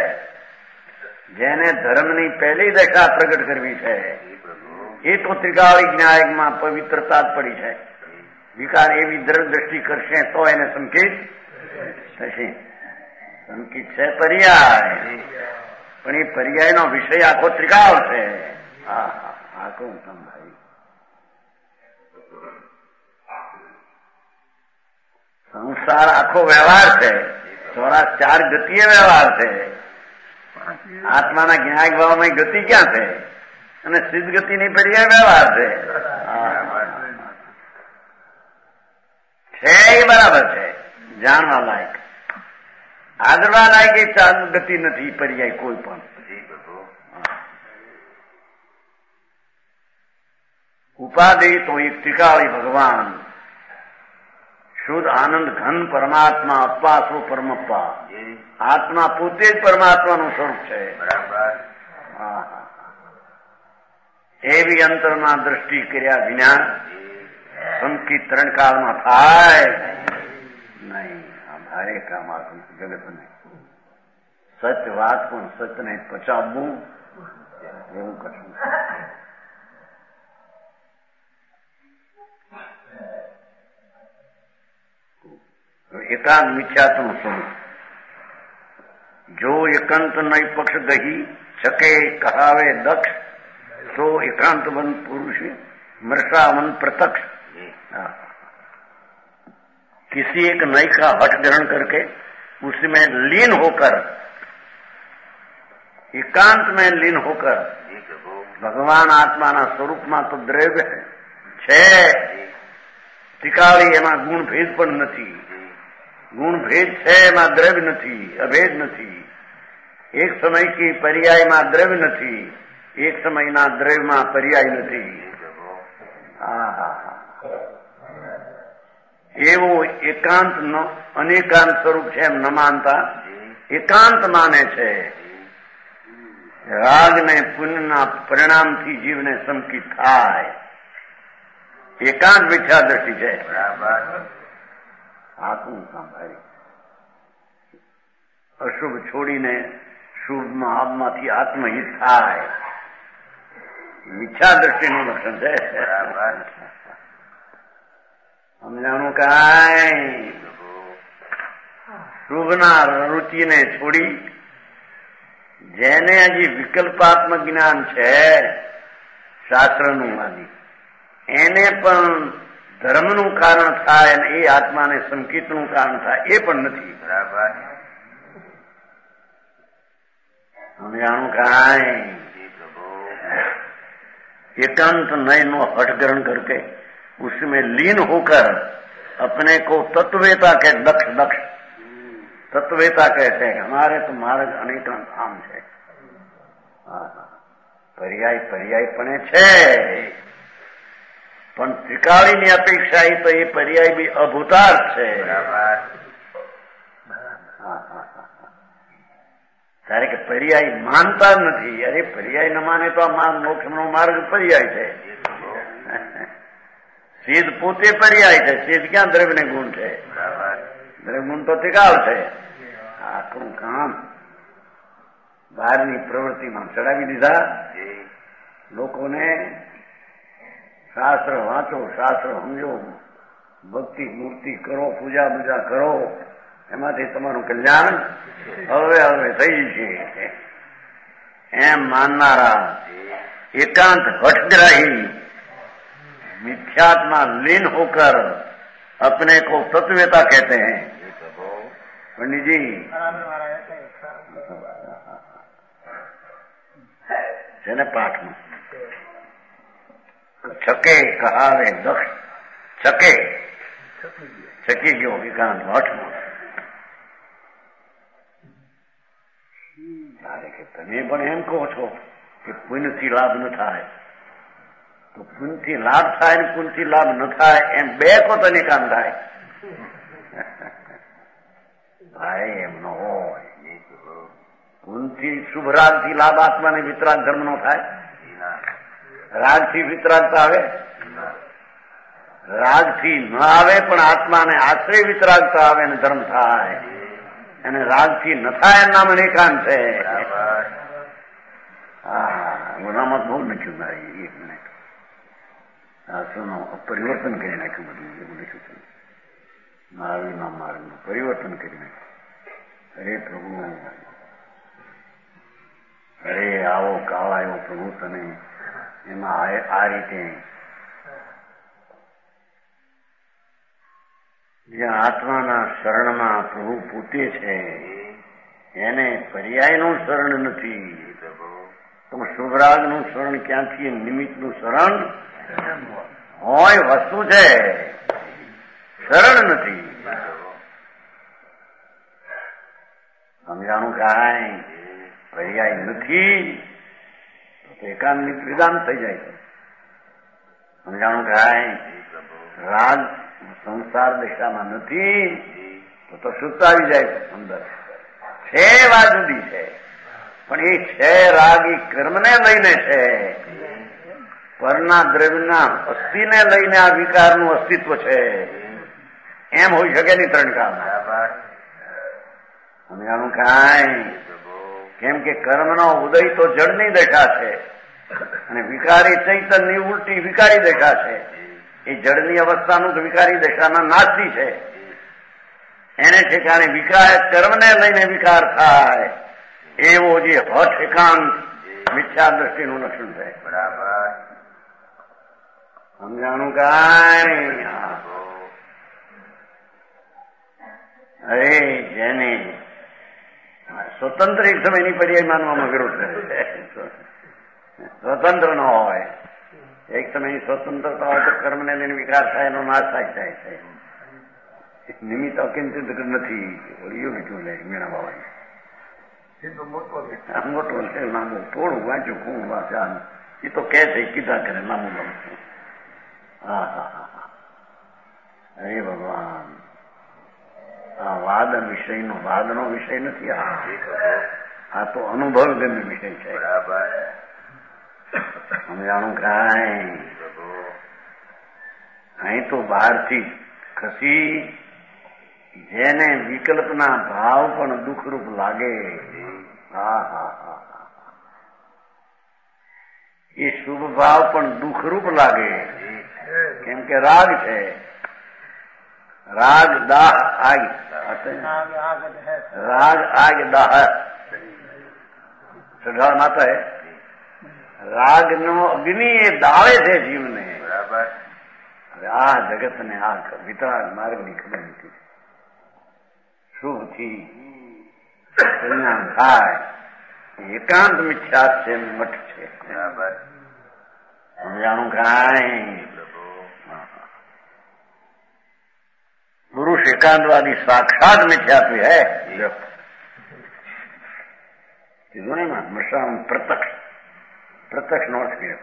જેને ધર્મની પહેલી દશા પ્રગટ કરવી છે, એ તો ત્રિકાળી ન્યાયમાં પવિત્રતા જ પડી છે. વિકાર એવી દ્રષ્ટિ કરશે તો એને સંકિત થશે. સંકિત છે પર્યાય, પણ એ પર્યાયનો વિષય આખો ત્રિકાળ છે. હા હા, આખો ભાઈ સંસાર આખો વ્યવહાર છે. ચોરાસ ચાર ગતિએ વ્યવહાર છે. આત્માના જ્ઞાયક ભાવમાં ગતિ ક્યાં છે? અને સિદ્ધ ગતિની પર્યાય વ્યવહાર છે. છે એ બરાબર છે, જાણવા લાયક. આદરવા લાયક એ ચાર ગતિ નથી પર્યાય કોઈ પણ. ઉપાધિ તો એક ત્રિકાળી ભગવાન, શુદ્ધ આનંદ ઘન પરમાત્મા, અપ્પા સો પરમપ્પા. આત્મા પોતે જ પરમાત્માનું સ્વરૂપ છે. એવી અંતરમાં દ્રષ્ટિ કર્યા વિના સંકિત ત્રણ કાળમાં થાય નહીં. આ ભારે કામ આખું જગતને. સત્ય વાત પણ સત્યને પચાવવું એવું કશું. એકાંત મિથ્યાત્વનું સ્વરૂપ. જો એકાંત નય પક્ષ ગહી શકે કહાવે દક્ષ, તો एकांत वन पुरुष मृषा वन प्रत्यक्ष। किसी एक नई का हट ग्रहण करके उसमें लीन होकर, एकांत में लीन होकर भगवान आत्माना स्वरूपમાં તો દ્રવ્ય છે, ટીકાળી એમાં ગુણ ભેદ પણ નથી. ગુણ ભેદ છે એમાં દ્રવ્ય નથી, અભેદ નથી. એક સમય की પર્યાયમાં દ્રવ્ય નથી, એક સમયના દ્રવ્યમાં પર્યાય નથી. એવું એકાંત અનેકાંત સ્વરૂપ છે એમ ન માનતા એકાંત માને છે. રાગ ને પુણ્યના પરિણામથી જીવને સંકિત થાય, એકાંત મિથ્યા દ્રષ્ટિ છે. આખું સાંભળી અશુભ છોડીને શુભમાં આપમાંથી આત્મહિત થાય, મિથ્યા દ્રષ્ટિનું લક્ષણ છે. સમજાણું કાંઈ? શુભના રુચિને છોડી જેને હજી વિકલ્પાત્મક જ્ઞાન છે શાસ્ત્રનું આદિ, એને પણ ધર્મનું કારણ થાય અને એ આત્માને સંકિતનું કારણ થાય એ પણ નથી. બરાબર સમજાણું કાંઈ? एकांत नय नो हट ग्रहण करके उसमें लीन होकर अपने को तत्वेता के दक्ष दक्ष तत्वेता कहते हैं. हमारे तो मार्ग अनेक आम है, पर्याय पर्यायपणे છે, પણ ત્રિકાળીની અપેક્ષા એ તો એ પર્યાય બી અભૂતાર્થ છે. ત્યારે કે પર્યાય માનતા નથી. અરે પર્યાય ન માને તો આ મોક્ષનો માર્ગ પર્યાય છે. સિદ્ધ પોતે પર્યાય છે. સિદ્ધ ક્યાં દ્રવ્ય ગુણ છે? દ્રવ્ય ગુણ તો ત્રિકાળ છે. આખું કામ બહારની પ્રવૃત્તિમાં ચડાવી દીધા. લોકોને શાસ્ત્ર વાંચો, શાસ્ત્ર સમજો, ભક્તિ મૂર્તિ કરો, પૂજા બૂજા કરો, એમાંથી તમારું કલ્યાણ હવે હવે થઈ છે એમ માનનારા एकांत हठग्राही मिथ्यात्मा लीन होकर अपने को तत्ववेता कहते हैं. पंडित जी है ना पाठ में छके कहावे दक्ष छके छकी गयो एकांत हठ में કે તમે પણ એમ કહો છો કે પુણ્યથી લાભ ન થાય, તો પુણ્યથી લાભ થાય ને પુણ્યથી લાભ ન થાય એમ બે કો તને કામ થાય. ભાઈ એમ ન હોય. પુણ્યથી શુભ રાગથી લાભ આત્માને વિતરાગ ધર્મ નો થાય. રાગથી વિતરાગતા આવે, રાગથી ન આવે પણ આત્માને આશ્રય વિતરાગતા આવે ને ધર્મ થાય. અને રાગથી ન થાય એમ નામ એકાંત છે. હા ઓનામાં બહુ લખ્યું મારી એક મિનિટ. હા સુનો પરિવર્તન કરી નાખ્યું બધું એવું લખ્યું છે. મારું માર્ગનું પરિવર્તન કરી નાખ્યું. અરે પ્રભુ, અરે આવો કાળ આવ્યો પ્રભુ તને. એમાં આ રીતે જ્યાં આત્માના શરણમાં પ્રભુ પોતે છે એને પર્યાયનું શરણ નથી. તો શુભરાગનું શરણ ક્યાંથી? નિમિત્તનું શરણ હોય વસ્તુ છે, શરણ નથી. સમજાણું કાંઈ પર્યાય નથી તો એકાંત વિધાન થઈ જાય છે. સમજાણું કાંઈ રાગ સંસાર દિશામાં નથી તો તો સુત આવી જાય છે અંદર. છે વાત જુદી છે, પણ એ છે રાગ એ કર્મને લઈને છે. પરના દ્રવ્યના અસ્થિને લઈને આ વિકારનું અસ્તિત્વ છે. એમ હોઈ શકે નહીં ત્રણ કાળમાં. સમજાણું કાંઈ? કેમ કે કર્મનો ઉદય તો જળની દશા છે અને વિકારી ચૈતન્યની ઉલટી વિકારી દશા છે. એ જળની અવસ્થાનું તો વિકારી દશાના નાશી છે. એને ઠેકાણે વિકાર કર્મને લઈને વિકાર થાય એવો જે હઠ એકાંત મિથ્યા દ્રષ્ટિનું લક્ષણ છે. બરાબર સમજાણું કાંઈ? અરે જેને સ્વતંત્ર એક સમયની પર્યાય માનવામાં વિરોધ કરે છે. સ્વતંત્ર ન હોય, એક સમયની સ્વતંત્રતા હોય તો કર્મને લઈને વિકાર થાય, એનો નાશ થાય જાય છે. નિમિત્ત અકિંચિત નથી. ઓળિયો બીજું લે મીણા બાબા મોટો છે લાંબુ થોડું વાંચ્યું ખૂબ વાંચ્યા. એ તો કે છે કીધા કરે લાંબુ લાંબુ. હા હા હા અરે ભગવાન, આ વાદ વિષયનો વાદનો વિષય નથી. આ તો અનુભવ ગમ્ય વિષય છે. બરાબર સમજાણું કાંઈ? અહીં તો બહારથી ખસી જેને વિકલ્પના ભાવ પણ દુઃખરૂપ લાગે. હા હા હા એ શુભ ભાવ પણ દુઃખરૂપ લાગે. કેમ કે રાગ છે. રાગ દાહ આગ, રાગ આગ દાહ સઢા માતા હે. રાગ નો અગ્નિ એ દાળે છે જીવને. બરાબર આ જગતને આ વિતરાગ માર્ગની ખબર નથી. શુભથી કલ્યાણ થાય એકાંત મિથ્યા છે, મઠ છે. બરાબર સમજાણું કાંઈ? પુરુષ એકાંતવાદી સાક્ષાત મિથ્યાત્વી હૈ. કીધું ને માં મશામ પ્રત્યક્ષ. પ્રત્યક્ષ નો અર્થ કર્યો.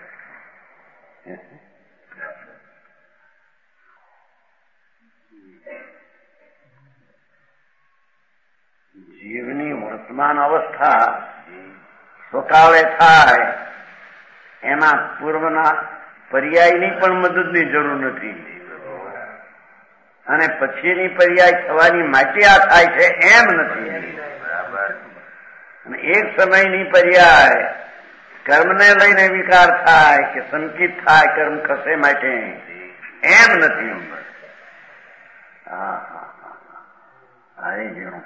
જીવની વર્તમાન અવસ્થા સ્વકાળે થાય એના પૂર્વના પર્યાયની પણ મદદની જરૂર નથી. અને પછીની પર્યાય થવાની માટે આ થાય છે એમ નથી. અને એક સમયની પર્યાય કર્મને લઈને વિકાર થાય કે સંકિત થાય કર્મ ખસે માટે એમ નથી. હા હા હા આવી ગયું.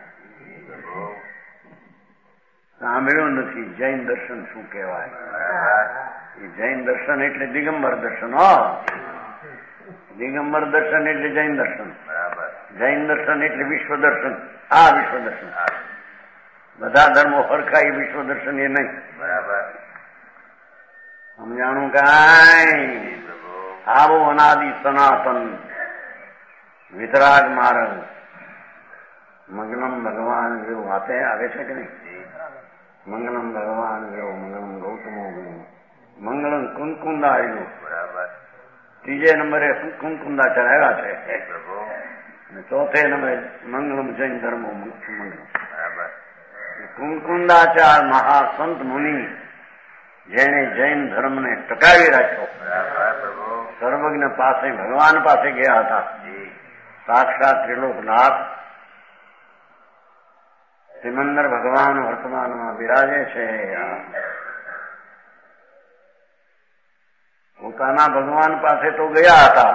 સાંભળ્યું નથી જૈન દર્શન શું કહેવાય. એ જૈન દર્શન એટલે દિગંબર દર્શન. હો, દિગંબર દર્શન એટલે જૈન દર્શન. જૈન દર્શન એટલે વિશ્વ દર્શન. આ વિશ્વ દર્શન બધા ધર્મો હરખા એ વિશ્વ દર્શન એ નહીં. બરાબર સમજાણું કાંઈ. આવો અનાદિ સનાતન વિતરાગ માર્ગ મંગલમ ભગવાન જેવું વાતે આવે છે કે નહીં? મંગલમ ભગવાન જેવો મંગલમ ગૌતમો મંગલમ કુંકુંદાયું. બરાબર ત્રીજે નંબરે કુંકુંદા ચડાવ્યા છે અને ચોથે નંબરે મંગલમ જૈન ધર્મો મંગલમ. બરાબર કુંકુંદાચાર મહાસંત મુનિ જેને જૈન ધર્મને ટકાવી રાખ્યો, સર્વજ્ઞ પાસે ભગવાન પાસે ગયા હતા. સાક્ષાત ત્રિલોકનાથ સિમંદર ભગવાન વર્તમાનમાં બિરાજે છે. પોતાના ભગવાન પાસે તો ગયા હતા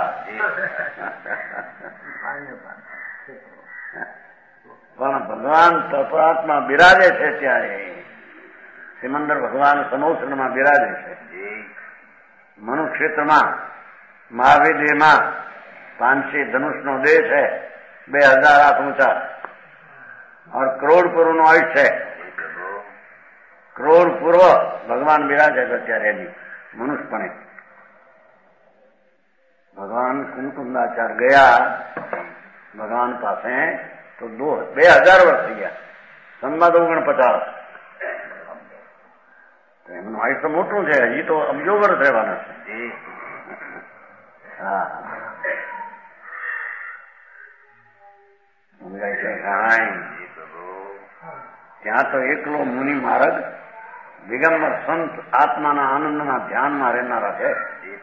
પણ ભગવાન તપાત્મા બિરાજે છે ત્યારે સિમંદર ભગવાન સમોસરમાં બિરાજે છે. મનુક્ષેત્રમાં મહાવિદ્યમાં પાંચસી ધનુષનો દેહ છે, બે હજાર હાથ ઊંચા और करोड़ पूर्व નો આયુષ્ય છે. કરોડ પૂર્વ ભગવાન બિરાજે છે અત્યારે એની મનુષ્યપણે. ભગવાન કુંકુંદાચાર ગયા ભગવાન પાસે તો દો બે હજાર વર્ષ થઈ ગયા. સંવાદ ઓગણપચાસ એમનું આયુષ્ય મોટું છે. હજી તો અબજો વર્ષ રહેવાના છે. હા સમજાય છે કાંઈ. ત્યાં તો એકલો મુનિ માર્ગ દિગંબર સંત આત્માના આનંદના ધ્યાનમાં રહેનારા છે.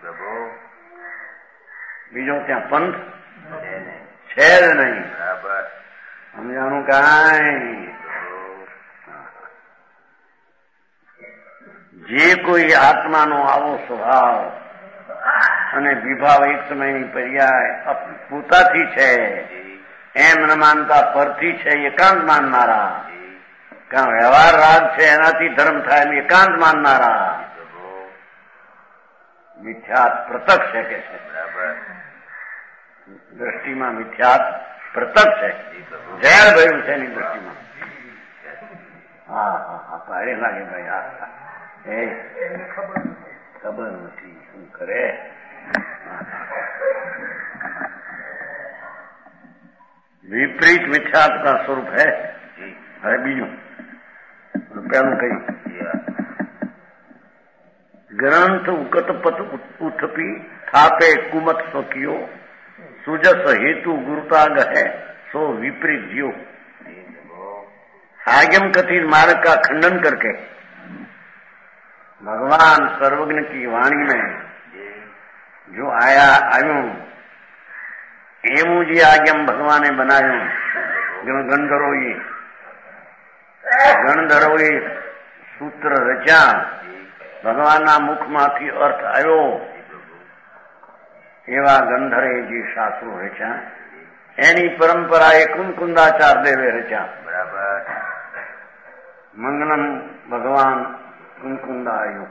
બીજો ત્યાં પંથ છે જ નહીં. સમજાણું કાંઈ. જે કોઈ આત્માનો આવો સ્વભાવ અને વિભાવ એક સમયની પર્યાય પોતાથી છે એમ ન માનતા પરથી છે એકાંત માનનારા, કારણ વ્યવહાર રાગ છે એનાથી ધર્મ થાય એમ એકાંત માનનારા મિથ્યાત પ્રતક છે કે છે. બરાબર દ્રષ્ટિમાં મિથ્યાત પ્રતક છે, ઝેર ભર્યું છે એની દ્રષ્ટિમાં. હા હા હા ભારે લાગે ભાઈ. હા એ ખબર નથી શું કરે. વિપરીત મિથ્યાત્વ का स्वरूप है. હવે બીજું પેલું કઈ ગ્રંથ ઉકત પત ઉથપી થાપે કુમત સખિયો સુજસ हेतु गुरुताग है सो विपरीत जियो. आगम कथित मार्ग का खंडन करके भगवान सर्वज्ञ की वाणी में जो आया आयु एवं जी आज्ञम भगवाने बनायो. गणधरोई गणधरोई सूत्र रचा ભગવાનના મુખમાંથી અર્થ આવ્યો એવા ગંધરે જે શાસ્ત્રો રચ્યા એની પરંપરાએ કુંકુંદાચાર દેવે રચ્યા. બરાબર મંગલમ ભગવાન કુંકુંદાયો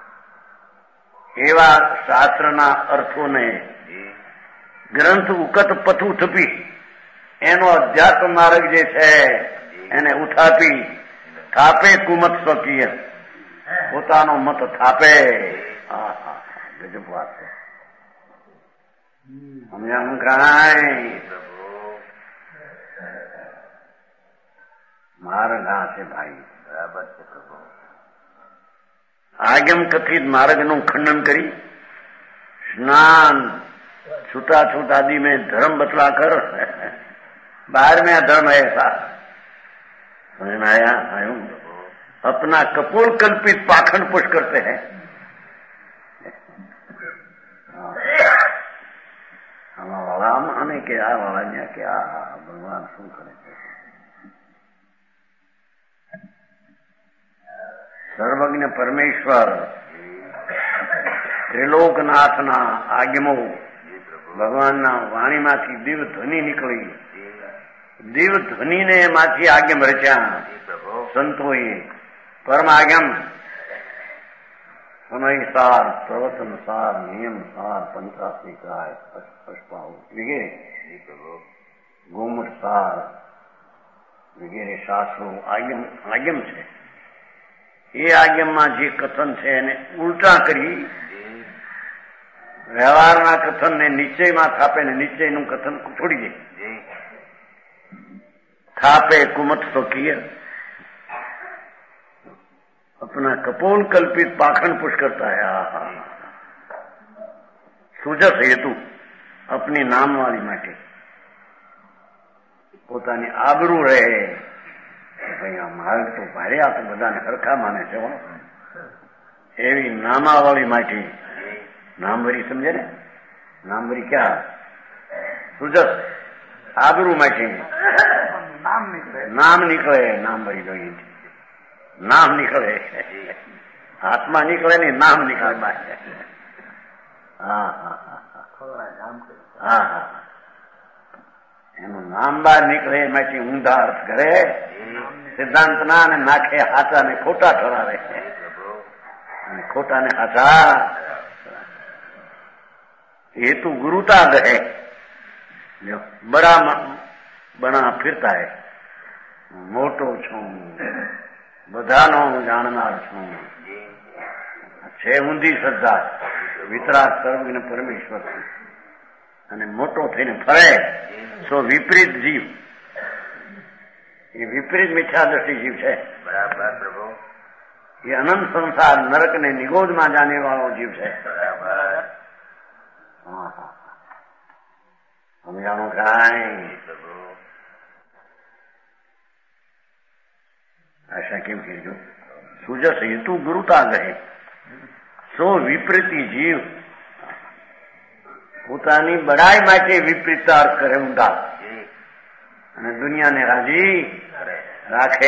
એવા શાસ્ત્રના અર્થોને ગ્રંથ ઉકત પથુ થપી એનો અધ્યાત્મ માર્ગ જે છે એને ઉઠાપી થાપે કુમત સ્વકીય પોતાનો મત થાપે. ગજબ વાત છે. સમજાણું કાંઈ. માર્ગ આ છે ભાઈ. બરાબર છે. આગમ કથિત માર્ગનું ખંડન કરી સ્નાન छूटाछूट आदि में धर्म बतलाकर बाहर में धर्म है ऐसा समझ में आया. आयु अपना कपोल कल्पित पाखंड पुष्ट करते हैं. हमारा वाला माने के आ वाला ने क्या भगवान શું કરે છે. સર્વજ્ઞ પરમેશ્વર ત્રિલોકનાથના આજ્ઞો ભગવાનના વાણીમાંથી દિવ ધ્વનિ નીકળી. દિવ ધ્વનિને માંથી આજ્ઞમ રચ્યા સંતોએ. પરમ આજ્ઞમ સમય સાર, પ્રવચન સાર, નિયમ સાર, પંચાસી કાય, અષ્ટાવ વગેરે ગોમુખ સાર વગેરે શાસ્ત્રો આજ્ઞમ આજ્ઞમ છે. એ આજ્ઞમમાં જે કથન છે એને ઉલટા કરી વ્યવહારના કથનને નિશ્ચયમાં થાપે ને નિશ્ચયનું કથન છોડી દે. થાપે કુમત તો કિય अपना कपोल कल्पित पाखंड पुष करता है. आहा સુજસ હેતુ अपनी नाम वाली માટે પોતાની આબરૂ રહે. ભાઈ આ માલ તો ભારે, આ તો બધાને હરખા માને છે. એવી નામાવાળી માટે નામવરી સમજે ને, નામવરી ક્યાં સુજસ આબરૂ માટે નામ નીકળે, નામ નીકળે. નામવરી જોઈએ નામ નીકળે, આત્મા નીકળે નહીં, નામ નીકળે બહાર. હા હા હા હા એનું નામ બહાર નીકળે એમાંથી ઊંધા અર્થ કરે, સિદ્ધાંતના અને નાખે હાચા ને ખોટા ઠરાવે અને ખોટા ને હાચા. હેતુ ગુરુતા ગહે જો બડા બના ફિરતા હે. મોટો છું, બધાનો હું જાણનાર છું. છે ઊંધી શ્રદ્ધા, વિતરાગ સર્વજ્ઞ પરમેશ્વર અને મોટો થઈને ફરે સો વિપરીત જીવ. એ વિપરીત મિથ્યા દ્રષ્ટિ જીવ છે. બરાબર પ્રભુ. એ અનંત સંસાર નરક ને નિગોદમાં જાને વાળો જીવ છે. બરાબર. હા હા સમજાણું કાંઈ આશા કેમ કહેજો. સુજસ હેતુ ગુરુતા ગહે સો વિપરીતિ જીવ. પોતાની બડાઈ માટે વિપરીત અર્થ કરે ઊંધા અને દુનિયાને રાજી રાખે.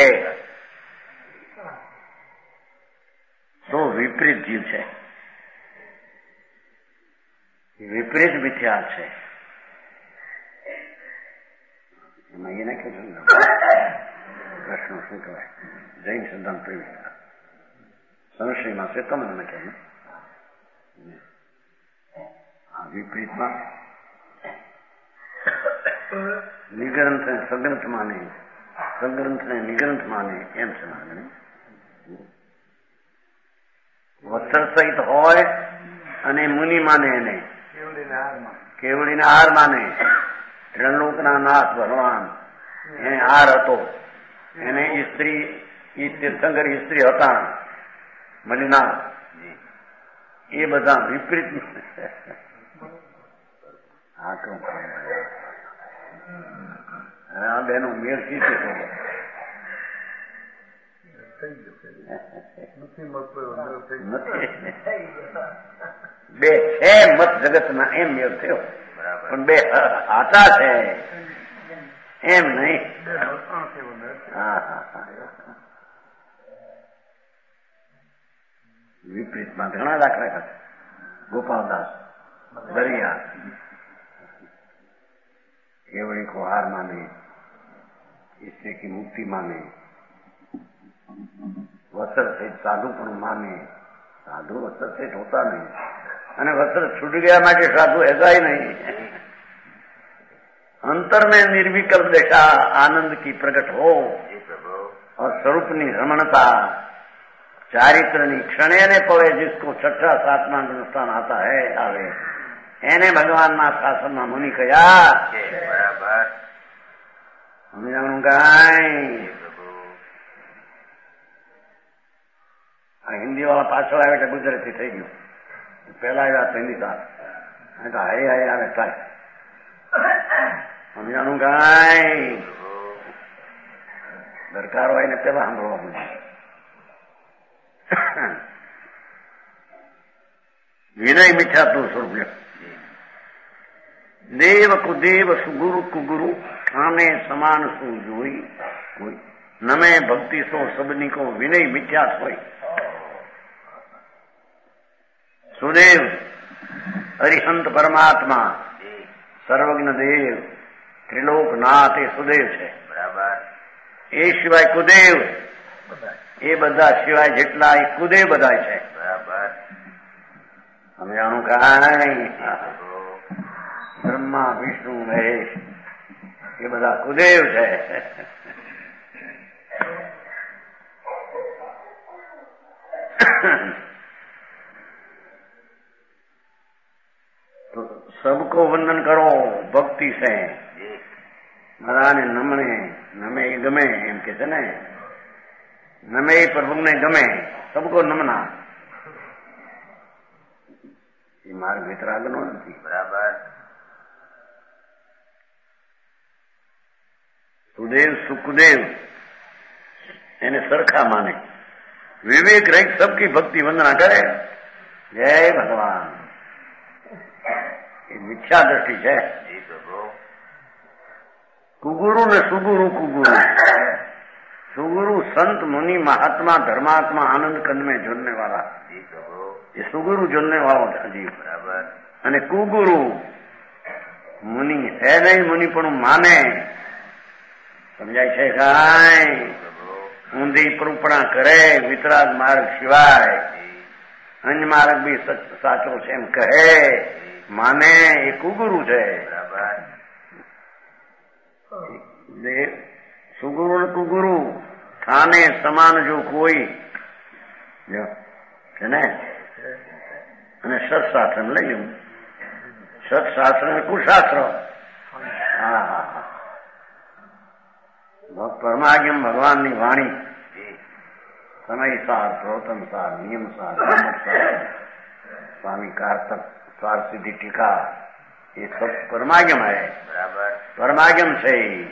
સો વિપરીત જીવ છે. વિપરીત મિથ્યા છે. એમાં એ નાખ્યું છે પ્રશ્નો શું કહેવાય જૈન સિદ્ધાંત પ્રવિષ્ટ સંશયમાં છે તમને નાખ્યા. આ વિપરીતમાં નિગ્રંથ સગ્રંથ માને, સગ્રંથ ને નિગ્રંથ માને એમ છે માગણી. વત્સર સહિત હોય અને મુનિ માને એને કેવડીને હાર માને. ત્રણલોકના નાથ ભગવાન એને હાર હતો. એને સ્ત્રી એ તીર્થંકર સ્ત્રી હતા મલિના. એ બધા વિપરીત આક્રમ આ બેનો મેળ સીધો બે છે મત જગતના એમ મેળ થયો, પણ બે આટા છે એમ નહીં. હા હા હા વિપરીતમાં ઘણા દાખલા હતા. ગોપાલદાસ દરિયા केवड़ी को हार माने, इससे की मुक्ति माने. वस्त्र से साधु पण माने. साधु वस्त्र से होता नहीं અને વસ્ત્ર છૂટ ગયા માટે સાધુ ऐसा ही नहीं. अंतर में निर्विकल्प दशा आनंद की प्रकट हो और स्वरूपनी रमणता चारित्रनी क्षणे ने पवे जिसको छठा सातमा अनुष्ठान आता है आवे એને ભગવાનના શાસનમાં મુનિ કયા. બરાબર સમજાણું કાંઈ. આ હિન્દી વાળા પાછળ આવે એટલે ગુજરાતી થઈ ગયું. પેલા આવ્યા હિન્દી સાર હારી હારી આવે થાય. સમજાણું કાંઈ. દરકાર હોય ને પેલા સાંભળવા મળે. વિનય મિથ્યા તું સ્વરૂપ देव को देव सुगुरु कुगुरु खाने समान सु जोई कोई नमे भक्ति सो सबनी को विनय मिथ्या होई. સુદેવ અરિહંત પરમાત્મા સર્વજ્ઞ દેવ ત્રિલોકનાથ એ સુદેવ છે. બરાબર. એ સિવાય કુદેવ, એ બધા સિવાય જેટલા એ કુદેવ બધા છે. બરાબર. સમજાણું કાંઈ? બ્રહ્મા વિષ્ણુ મહેશ એ બધા કુદેવ છે. तो सबको वंदन करो भक्ति से. બધાને નમણે નમે ગમે એમ કે છે ને, નમે પ્રભુને ગમે, સબકો નમના. એ માર્ગ વિતરાગનો નથી. બરાબર. સુદેવ સુખદેવ એને સરખા માને, વિવેક રહિત સબકી ભક્તિ વંદના કરે. જય ભગવાન. એ મિથ્યા દ્રષ્ટિ છે. કુગુરુ ને સુગુરુ. કુગુરુ सुगुरु संत मुनि महात्मा धर्मात्मा आनंद कंद में जुड़ने वाला, ये सुगुरु जुड़ने वाला अजीब. बराबर. અને કુગુરુ મુનિ હે નહીં, મુનિ પણ માને. સમજાય છે કાંઈ? ઊંધી પરૂપણા કરે, વિતરાગ માર્ગ સિવાય અન્ય માર્ગ બી સાચો છે એમ કહે, માને, એ કુગુરુ છે. બરાબર. સુગુરુ ને કુગુરુ થાને સમાન જો કોઈ છે ને. અને સત્શાસ્ત્ર લઈ જવું, સત્શાસ્ત્ર ને કુશાસ્ત્ર. હા હા હા. પરમાગમ ભગવાનની વાણી, સમયસાર, પ્રવતનસાર, નિયમસાર, સ્વામી કારતક સ્વાર સિદ્ધિ ટીકા, એ સબ પરમાગમ હૈ. બરાબર. પરમાગમ છે.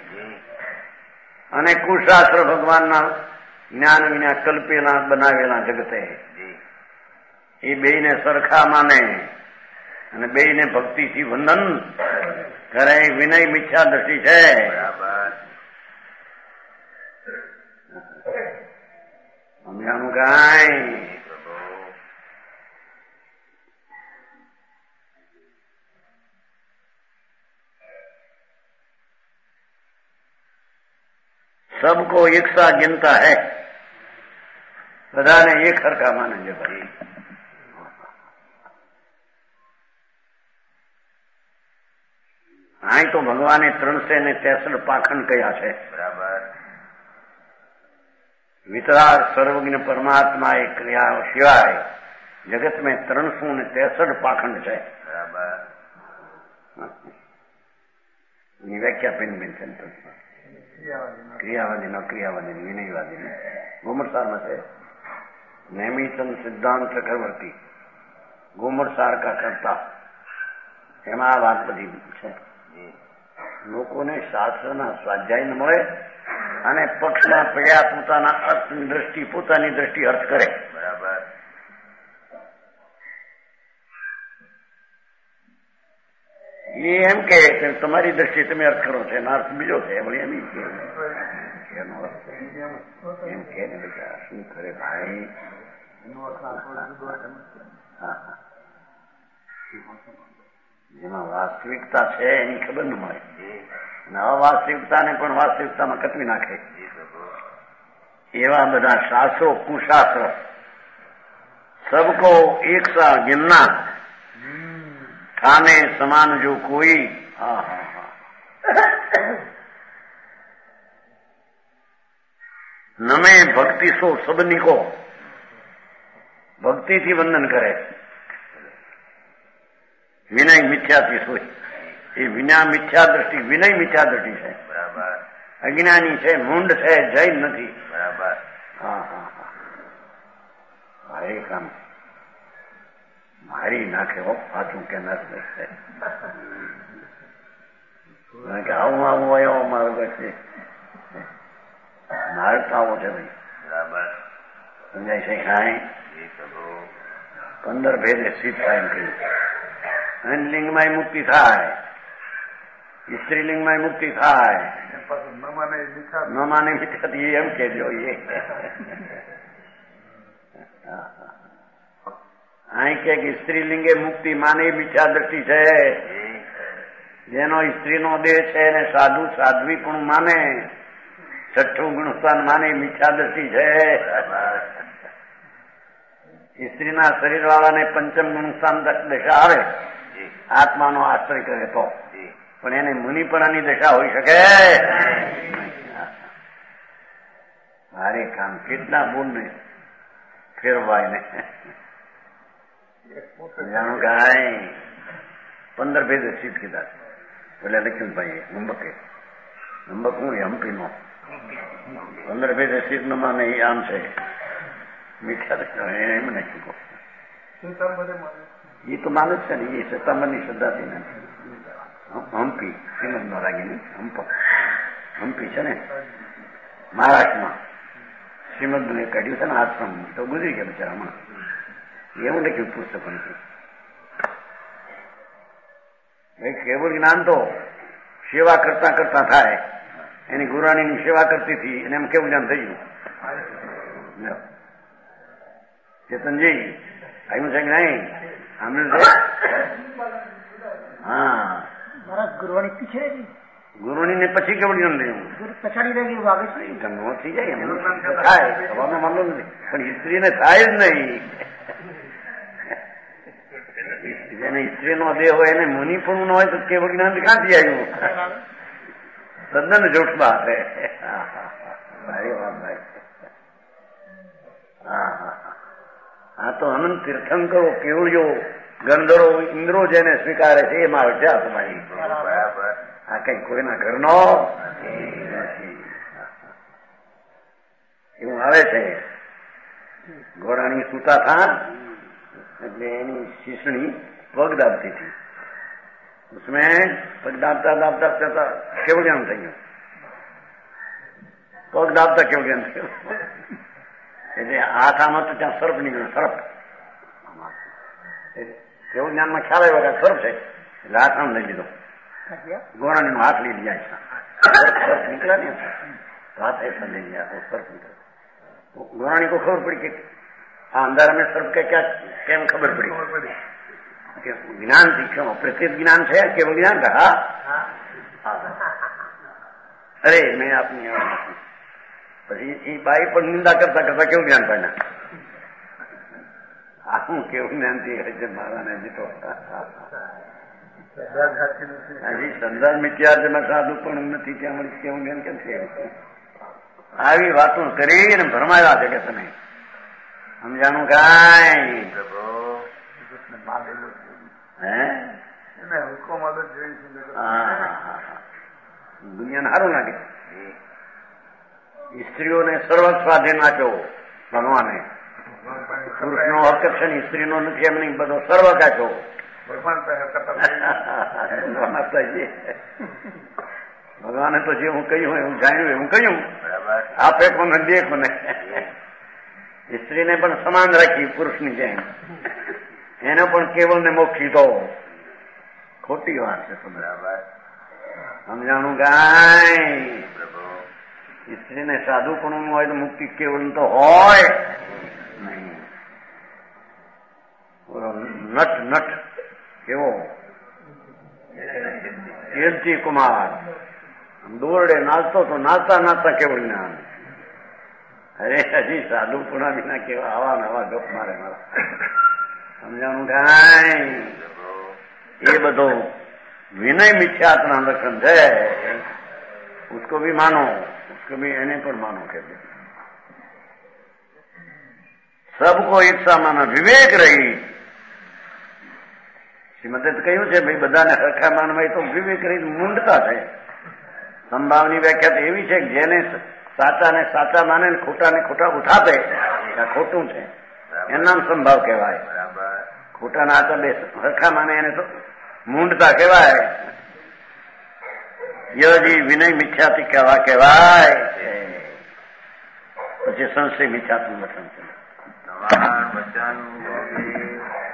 અને કુશાસ્ત્ર ભગવાનના જ્ઞાન વિના કલ્પેલા બનાવેલા જગતે, એ બેયને સરખા માને અને બેયને ભક્તિથી વંદન કરે. વિનય મિથ્યા દ્રષ્ટિ છે. બરાબર. સમજાણું કાંઈ? सबको एक सा गिनता है, બધાને એક હરખા માને છે ભાઈ. અહીં તો ભગવાને ત્રણસો ને ત્રેસઠ પાખંડ કયા છે. બરાબર. વિતરાગ સર્વજ્ઞ પરમાત્મા એ ક્રિયા સિવાય જગત में ત્રણસો ને ત્રેસઠ પાખંડ છે. બરાબર. ની વ્યાખ્યા પિન બિન છે. ક્રિયાવાદી, ન ક્રિયાવાદી, વિનયવાદી. ગોમરસારમાં છે નેમિચંદ સિદ્ધાંત ચક્રવર્તી, ગોમરસાર કા કરતા, એમાં આ વાત બધી છે. લોકોને શાસ્ત્રના સ્વાધ્યાય ન મળે અને પક્ષમાં પડ્યા પોતાના અર્થની દ્રષ્ટિ, પોતાની દ્રષ્ટિ અર્થ કરે. બરાબર. એ એમ કે તમારી દ્રષ્ટિએ તમે અર્થ કરો છો, એનો અર્થ બીજો છે. એમ એનો અર્થ એમ કે બેટા શું કરે ભાઈ? જેમાં વાસ્તવિકતા છે એની ખબર ન મળે, અને અવાસ્તવિકતાને પણ વાસ્તવિકતામાં કતવી નાખે. એવા બધા શાસ્ત્રો, કુશાસ્ત્ર, સબકો એક સા गिनना, થાને સમાન જો કોઈ. હા હા હા. નમે ભક્તિ સો સબની કો, ભક્તિથી વંદન કરે. વિનય મિથ્યાથી સોય, એ વિના મિથ્યા દ્રષ્ટિ, વિનય મિથ્યા દ્રષ્ટિ છે. બરાબર. અજ્ઞાની છે, મૂંડ છે, જૈન નથી. બરાબર. હા હા હા. ભારે કામ મારી નાખે હો, પાછું કે નથી કે આવું આવું હોય એવો મારો છે. મારતાઓ છે ભાઈ. બરાબર. સમજાય છે કાંઈ? પંદર ભેદે સિદ્ધ થાય એમ કહ્યું. લિંગમાં મુક્તિ થાય, સ્ત્રીલિંગમાં મુક્તિ થાય. ન માને મિથ્યાથી એમ કેજો. એ અહીં કે સ્ત્રીલિંગે મુક્તિ માને મિથ્યા દ્રષ્ટિ છે. જેનો સ્ત્રીનો દેહ છે એને સાધુ સાધ્વી પણ માને, છઠ્ઠું ગુણસ્થાન માને મિથ્યા દ્રષ્ટિ છે. સ્ત્રીના શરીર વાળાને પંચમ ગુણસ્થાન દશા આવે આત્માનો આશ્રય કરે તો, પણ એને મુનિપણાની દશા હોઈ શકે. મારે કામ કેટલા બોલ ને ફેરવાય ને જાણું કે પંદર ભેદ સીટ કીધા એટલે લક્ષ્મણભાઈ નંબકે નંબક હું હમ્પી નો પંદર ભેદ સીટ નો માને એ આમ છે મીઠા એમ નાખ્યું એ તો માને જ છે ને. એ સત્તામની શ્રદ્ધાથી ને હમ્પી શ્રીમદ નો રાગી હમ્પ હમ્પી છે ને મહારાષ્ટ્રમાં શ્રીમદ નું એ કાઢ્યું છે ને આશ્રમ તો ગુજરી ગયા બિચારામાં. એવું લખ્યું પુસ્તક કેવળ જ્ઞાન તો સેવા કરતા કરતા થાય. એની ગુરાણીની સેવા કરતી હતી અને એમ કેવું જ્ઞાન થઈ ગયું. ચેતનજી આવ્યું છે કે નહીં? સાંભળ્યું છે? હા ગુરુવાણી પીછે ગુરુણી ને પછી કેવળ જ્ઞાન થયું પછાડી રહી વાગે ગંગો થઈ જાય એમ થાય સવામાં માનલો નથી, પણ સ્ત્રીને થાય જ નહીં. જેને સ્ત્રીનો દેહ હોય એને મુનિ પણ ન હોય તો કેવળ જ્ઞાન ક્યાંથી આવ્યું? તદ્દન જૂઠ વાત છે. સારી વાત ભાઈ. હા હા આ તો અનંત તીર્થંકરો કેવળીઓ ગંધરો ઇન્દ્રો જેને સ્વીકારે છે એમાં વિચાર તમારી. આ કઈ કોઈના ઘરનો એવું આવે છે. ઘોડાની સૂતા થા એટલે એની શીશણી પગ દાબતી હતી. उसमें पग दाबता दाबता चलता केवल ज्ञान થઈ ગયું. પગ દાબતા કેવળ જ્ઞાન થયું. એટલે હાથ આમાં તો ત્યાં સર્પ નીકળ્યો. સર્પ કેવળ જ્ઞાનમાં ખ્યાલ આવ્યો કે સર્પ છે એટલે હાથ આમ લઈ લીધો. ઘોડાની હાથ લઈ જાય સર્પ નીકળ્યા ને તો હાથ ऐसा લઈ ગયા તો સર્પ નીકળ્યો. ઘોડાની को खबर पड़ी कि આ અંધારા में સર્પ કે क्या કેમ ખબર પડી? જ્ઞાન થી ક્यों प्रत्येक ज्ञान છે કેવળ જ્ઞાન था. અરે મેં આપની પછી એ બાઈ પણ નિંદા કરતા કરતા કેવું જ્ઞાન પાડ્યા. આ હું કેવું જ્ઞાન થી મારાને જીતો હજી સંસાર મિત્યા જેમાં સાધુ પણ નથી ત્યાં મળી કેવું જ્ઞાન કેમ છે? આવી વાતો કરીને ભરમાયા છે કે તમે સમજાણું કાંઈ? દુનિયાને સારું લાગે. સ્ત્રીઓને સર્વસ્વ સ્વાધીન આપ્યો ભગવાને. પુરુષનો હક છે ને સ્ત્રીનો નથી એમ નહીં, બધો સર્વ કાચો ભગવાને તો જે હું કહ્યું એવું જાણ્યું એવું કહ્યું. આપે કોને દે કોને. સ્ત્રીને પણ સમાન રાખી પુરુષની જેમ. એને પણ કેવળ ને મોક્ષી દો. ખોટી વાત છે તો બરાબર સમજાણું કાંઈ? સ્ત્રીને સાધુ પણ હોય તો મુક્તિ કેવળ તો હોય નહીં. નટ નટ કેવો કીર્તિ કુમાર દોરડે નાચતો તો નાચતા નાચતા કેવળ જ્ઞાન. અરે હજી સાધુ પુણા વિના કેવા આવા નવા ગપ મારે મારા સમજાણું કાંઈ? એ બધો વિનય મિથ્યાત્મના લક્ષણ છે. उसको भी मानो, उसको भी એને પણ માનો કે सबको एक સમાન વિવેક રહી. શ્રીમદે કહ્યું છે ભાઈ બધાને સરખા માનવાય તો વિવેક રહી મૂંડતા છે. સંભાવની વ્યાખ્યા તો એવી છે કે જેને સાચા ને સાચા માને ને ખોટા ને ખોટા ઉઠાપે આ ખોટું છે એનું નામ સંભાવ કહેવાય. ખોટા ના આચા બે સરખા માને એને તો મૂંડતા કહેવાય. યજી વિનય મિથ્યાથી કહેવા કહેવાય. પછી સંશય મિથ્યાત્મક લક્ષણ છે.